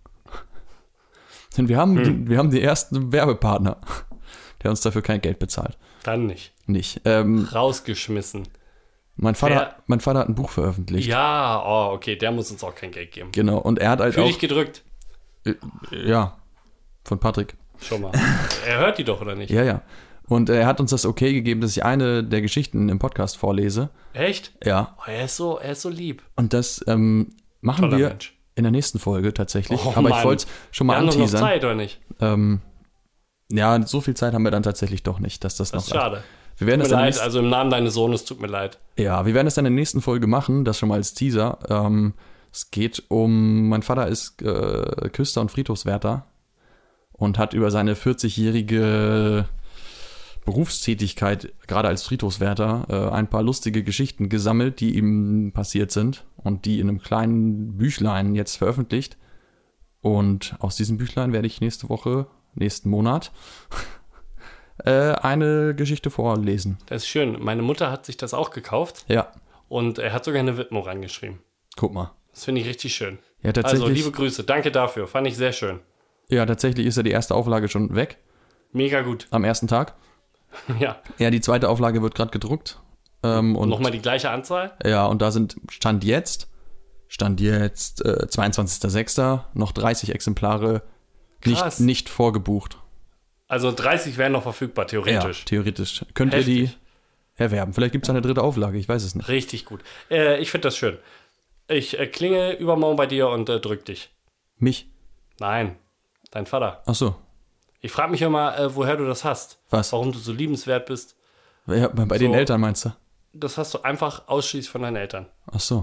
Denn wir haben, Hm. wir haben den ersten Werbepartner, der uns dafür kein Geld bezahlt. Dann nicht. Nicht. Ähm, Rausgeschmissen. mein, Vater, Wer- mein Vater hat ein Buch veröffentlicht. Ja, oh, okay, der muss uns auch kein Geld geben. Genau, und er hat halt Fühl auch, dich gedrückt. äh, ja, von Patrick. Schon mal. Er hört die doch, oder nicht? Ja, ja. Und er hat uns das okay gegeben, dass ich eine der Geschichten im Podcast vorlese. Echt? Ja. Oh, er ist so, er ist so lieb. Und das ähm, machen Toller wir Mensch. in der nächsten Folge tatsächlich. Oh, Aber ich Mann. wollte es schon mal Wir haben doch noch anteasern. Zeit, oder nicht? Ähm, ja, so viel Zeit haben wir dann tatsächlich doch nicht, dass das, Das ist noch schade. Wir werden Tut das mir dann leid, nächst- also im Namen deines Sohnes, tut mir leid. Ja, wir werden es dann in der nächsten Folge machen, das schon mal als Teaser. Ähm, es geht um, mein Vater ist äh, Küster und Friedhofswärter und hat über seine vierzigjährige Berufstätigkeit, gerade als Friedhofswärter, äh, ein paar lustige Geschichten gesammelt, die ihm passiert sind und die in einem kleinen Büchlein jetzt veröffentlicht. Und aus diesem Büchlein werde ich nächste Woche, nächsten Monat, äh, eine Geschichte vorlesen. Das ist schön. Meine Mutter hat sich das auch gekauft Ja, und er hat sogar eine Widmung reingeschrieben. guck mal. Das finde ich richtig schön. Ja, tatsächlich. Also, liebe Grüße. Danke dafür. Fand ich sehr schön. Ja, tatsächlich ist ja die erste Auflage schon weg Mega gut. am ersten Tag. Ja. Ja, die zweite Auflage wird gerade gedruckt. Ähm, und Nochmal die gleiche Anzahl? ja, und da sind Stand jetzt, Stand jetzt äh, zweiundzwanzigster sechster noch dreißig Exemplare Krass. nicht, nicht vorgebucht. Also dreißig wären noch verfügbar, theoretisch. Ja, theoretisch. Könnt Heftig. ihr die erwerben. Vielleicht gibt es eine dritte Auflage, ich weiß es nicht. Richtig gut. Äh, ich finde das schön. Ich äh, klinge übermorgen bei dir und äh, drück dich. Mich? Nein, dein Vater. Ach so. Ich frage mich immer, äh, woher du das hast. Was? Warum du so liebenswert bist. Ja, bei bei den So. Eltern meinst du? Das hast du einfach ausschließlich von deinen Eltern. Ach so.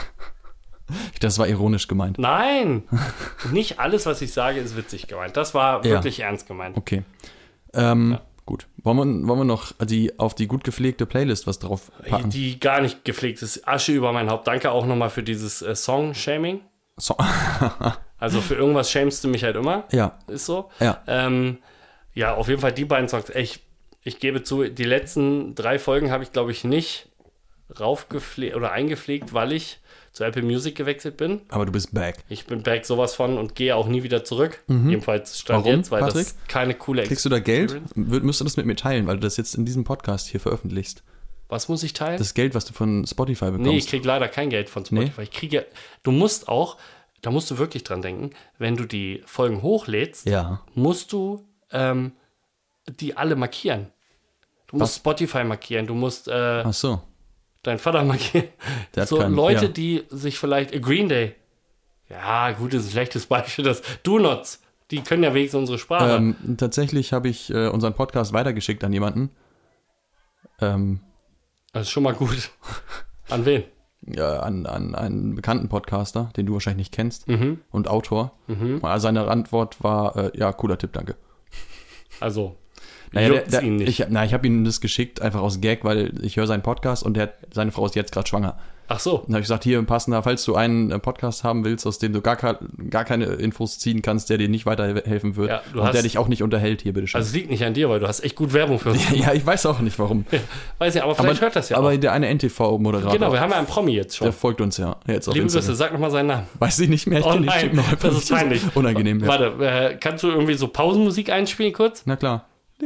Das war ironisch gemeint. Nein, nicht alles, was ich sage, ist witzig gemeint. Das war Ja. wirklich ernst gemeint. Okay. Ähm, Ja. Gut. Wollen wir, wollen wir noch die, auf die gut gepflegte Playlist was drauf packen? Die gar nicht gepflegt ist. Asche über mein Haupt. Danke auch nochmal für dieses äh, Song-Shaming. So. Also für irgendwas shamest du mich halt immer. Ja, Ist so. ja. Ähm, ja, auf jeden Fall die beiden Songs. Ey, Ich, ich gebe zu, die letzten drei Folgen habe ich, glaube ich, nicht raufgepflegt oder eingepflegt, weil ich zu Apple Music gewechselt bin. Aber du bist back. Ich bin back sowas von und gehe auch nie wieder zurück. Jedenfalls stand Warum, jetzt, weil Patrick? das keine coole Kriegst du da Geld? Experience- Wür- Müsst du das mit mir teilen, weil du das jetzt in diesem Podcast hier veröffentlichst. Was muss ich teilen? Das Geld, was du von Spotify bekommst. Nee, ich kriege leider kein Geld von Spotify. Ich kriege, du musst auch, da musst du wirklich dran denken, wenn du die Folgen hochlädst, Ja. musst du ähm, die alle markieren. Du musst Was? Spotify markieren, du musst äh, Ach so. deinen Vater markieren. Der hat So keinen- Leute, ja. die sich vielleicht, äh, Green Day, ja gut, das ist ein schlechtes Beispiel, das Do-Nots, die können ja wenigstens unsere Sprache. Ähm, tatsächlich habe ich äh, unseren Podcast weitergeschickt an jemanden. Ähm, Das ist schon mal gut. An wen? ja, an, an einen bekannten Podcaster, den du wahrscheinlich nicht kennst, Mhm. und Autor. Mhm. Also seine Antwort war, äh, ja, cooler Tipp, danke. Also, Naja, der, Juckt's der, ihn nicht. ich, na, ich habe ihm das geschickt, einfach aus Gag, weil ich höre seinen Podcast und der, seine Frau ist jetzt gerade schwanger. Ach so. Dann habe ich gesagt, hier, passender, falls du einen äh, Podcast haben willst, aus dem du gar, gar keine Infos ziehen kannst, der dir nicht weiterhelfen wird Ja, du und hast- der dich auch nicht unterhält, hier, bitteschön. Also es liegt nicht an dir, weil du hast echt gut Werbung für uns. ja, ich weiß auch nicht, warum. Weiß nicht, aber vielleicht hört das ja aber auch. der eine N T V-Moderator, Genau, wir haben ja einen Promi jetzt schon. der folgt uns ja jetzt auf Liebe Instagram. Grüße, sag nochmal seinen Namen. Weiß ich nicht mehr, ich Oh kenn den nein, Typen noch einfach das ist nicht. peinlich. Unangenehm, ja. Warte, äh, kannst du irgendwie so Pausenmusik einspielen kurz? Na klar.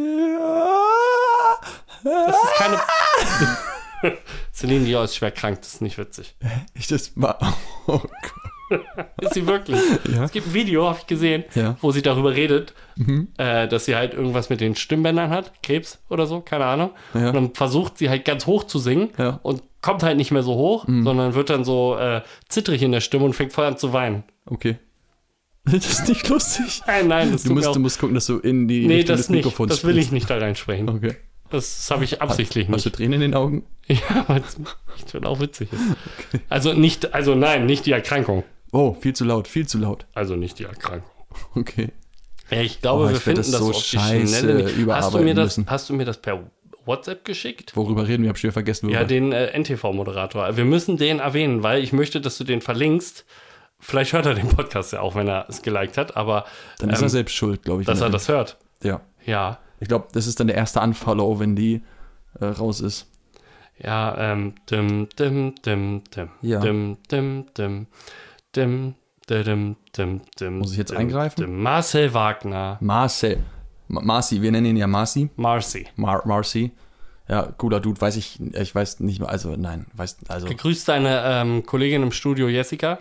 Das ist keine... Celine Dion ist schwer krank, das ist nicht witzig. Ich das war. Oh Gott. Ist sie wirklich? Ja. Es gibt ein Video, habe ich gesehen, Ja. wo sie darüber redet, Mhm. äh, dass sie halt irgendwas mit den Stimmbändern hat, Krebs oder so, keine Ahnung. Ja. Und dann versucht sie halt ganz hoch zu singen Ja. und kommt halt nicht mehr so hoch, sondern wird dann so äh, zittrig in der Stimme und fängt voll an zu weinen. Okay. Das ist nicht lustig. Nein, nein, das Du tut musst, mir auch, du musst gucken, dass du in die nee, Richtung das des nicht, Mikrofons das will ich sprichst. nicht da reinsprechen. Okay. Das, das habe ich absichtlich Hast du nicht. Tränen in den Augen? Ja, weil es echt schon auch witzig ist. Also nicht, also nein, nicht die Erkrankung. Oh, viel zu laut, viel zu laut. Also nicht die Erkrankung. Okay. Ja, ich glaube, Oh, wir ich werd finden das das, so auf die scheiße Schnelle nicht. Hast du, überarbeiten mir das, müssen. hast du mir das per WhatsApp geschickt? Worüber reden wir? Hab ich wieder vergessen. Ja, worüber. den äh, N T V-Moderator. Wir müssen den erwähnen, weil ich möchte, dass du den verlinkst. Vielleicht hört er den Podcast ja auch, wenn er es geliked hat, aber Dann ist ähm, er selbst schuld, glaube ich. dass wenn er das hört. Ja. Ja, Ich glaube, das ist dann der erste Unfollow, wenn die äh, raus ist. ja, ähm, dim, dim, dim, dim, Ja. dim, dim, dim, dim, dim, dim, dim. Muss ich jetzt dim, eingreifen? Dim. Marcel Wagner. Marcel. Ma- Marci, wir nennen ihn ja Marci. Marcy. Mar Marci. Ja, cooler Dude, weiß ich, ich weiß nicht mehr, also nein, weiß, also. Gegrüßt deine ähm, Kollegin im Studio, Jessica.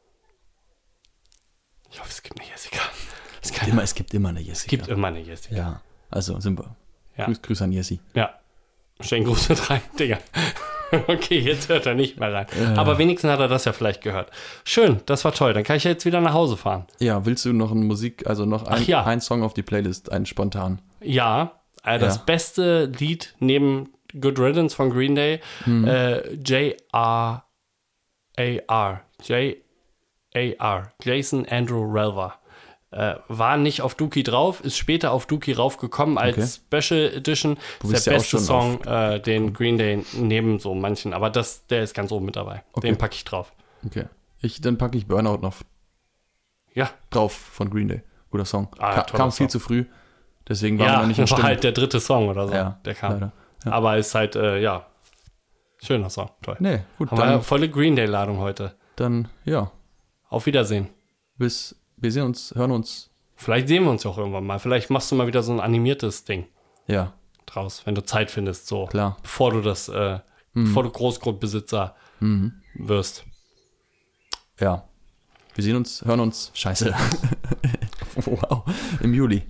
Ich hoffe, es gibt eine Jessica. Es Es gibt immer, es gibt immer eine Jessica. gibt immer eine Jessica. Ja, also sind wir. Ja. Grüß, Grüß an Jessi. Ja. Stellen Gruß mit rein, Digga. Okay, jetzt hört er nicht mehr rein. Aber wenigstens hat er das ja vielleicht gehört. Schön, das war toll. Dann kann ich ja jetzt wieder nach Hause fahren. Ja, willst du noch eine Musik, also noch ein, Ach ja. ein Song auf die Playlist, einen spontan? Ja, äh, das Ja. beste Lied neben Good Riddance von Green Day, äh, J R A R. J A R. Jason Andrew Relva. Äh, war nicht auf Dookie drauf, ist später auf Dookie raufgekommen als Special Edition. Du Ist bist der ja auch beste schon Song, äh, den Green Day neben so manchen, aber das, der ist ganz oben mit dabei. Okay. Den packe ich drauf. Okay. Ich, dann packe ich Burnout noch Ja, drauf von Green Day. Guter Song. Ah, Ka toller kam viel Song. zu früh, deswegen waren wir ja noch nicht in das war Stimmung. halt der dritte Song oder so, Ja, der kam. leider. Ja. Aber ist halt, äh, ja, schöner Song, toll. Nee, gut, Haben wir dann, volle Green Day-Ladung heute. dann, ja, Auf Wiedersehen. bis, wir sehen uns, hören uns, Vielleicht sehen wir uns ja auch irgendwann mal. Vielleicht machst du mal wieder so ein animiertes Ding ja, draus, wenn du Zeit findest, so. Klar. Bevor du das, äh, bevor du Großgrundbesitzer wirst. ja. Wir sehen uns, hören uns, scheiße. Wow, im Juli.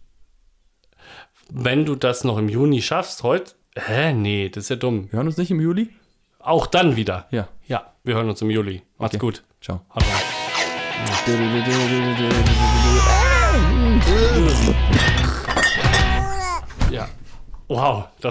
Wenn du das noch im Juni schaffst, heute, hä, nee, das ist ja dumm. Wir hören uns nicht im Juli? Auch dann wieder. Ja, Ja, wir hören uns im Juli. Macht's Okay. gut. ciao. Haut rein. Ja. Wow, das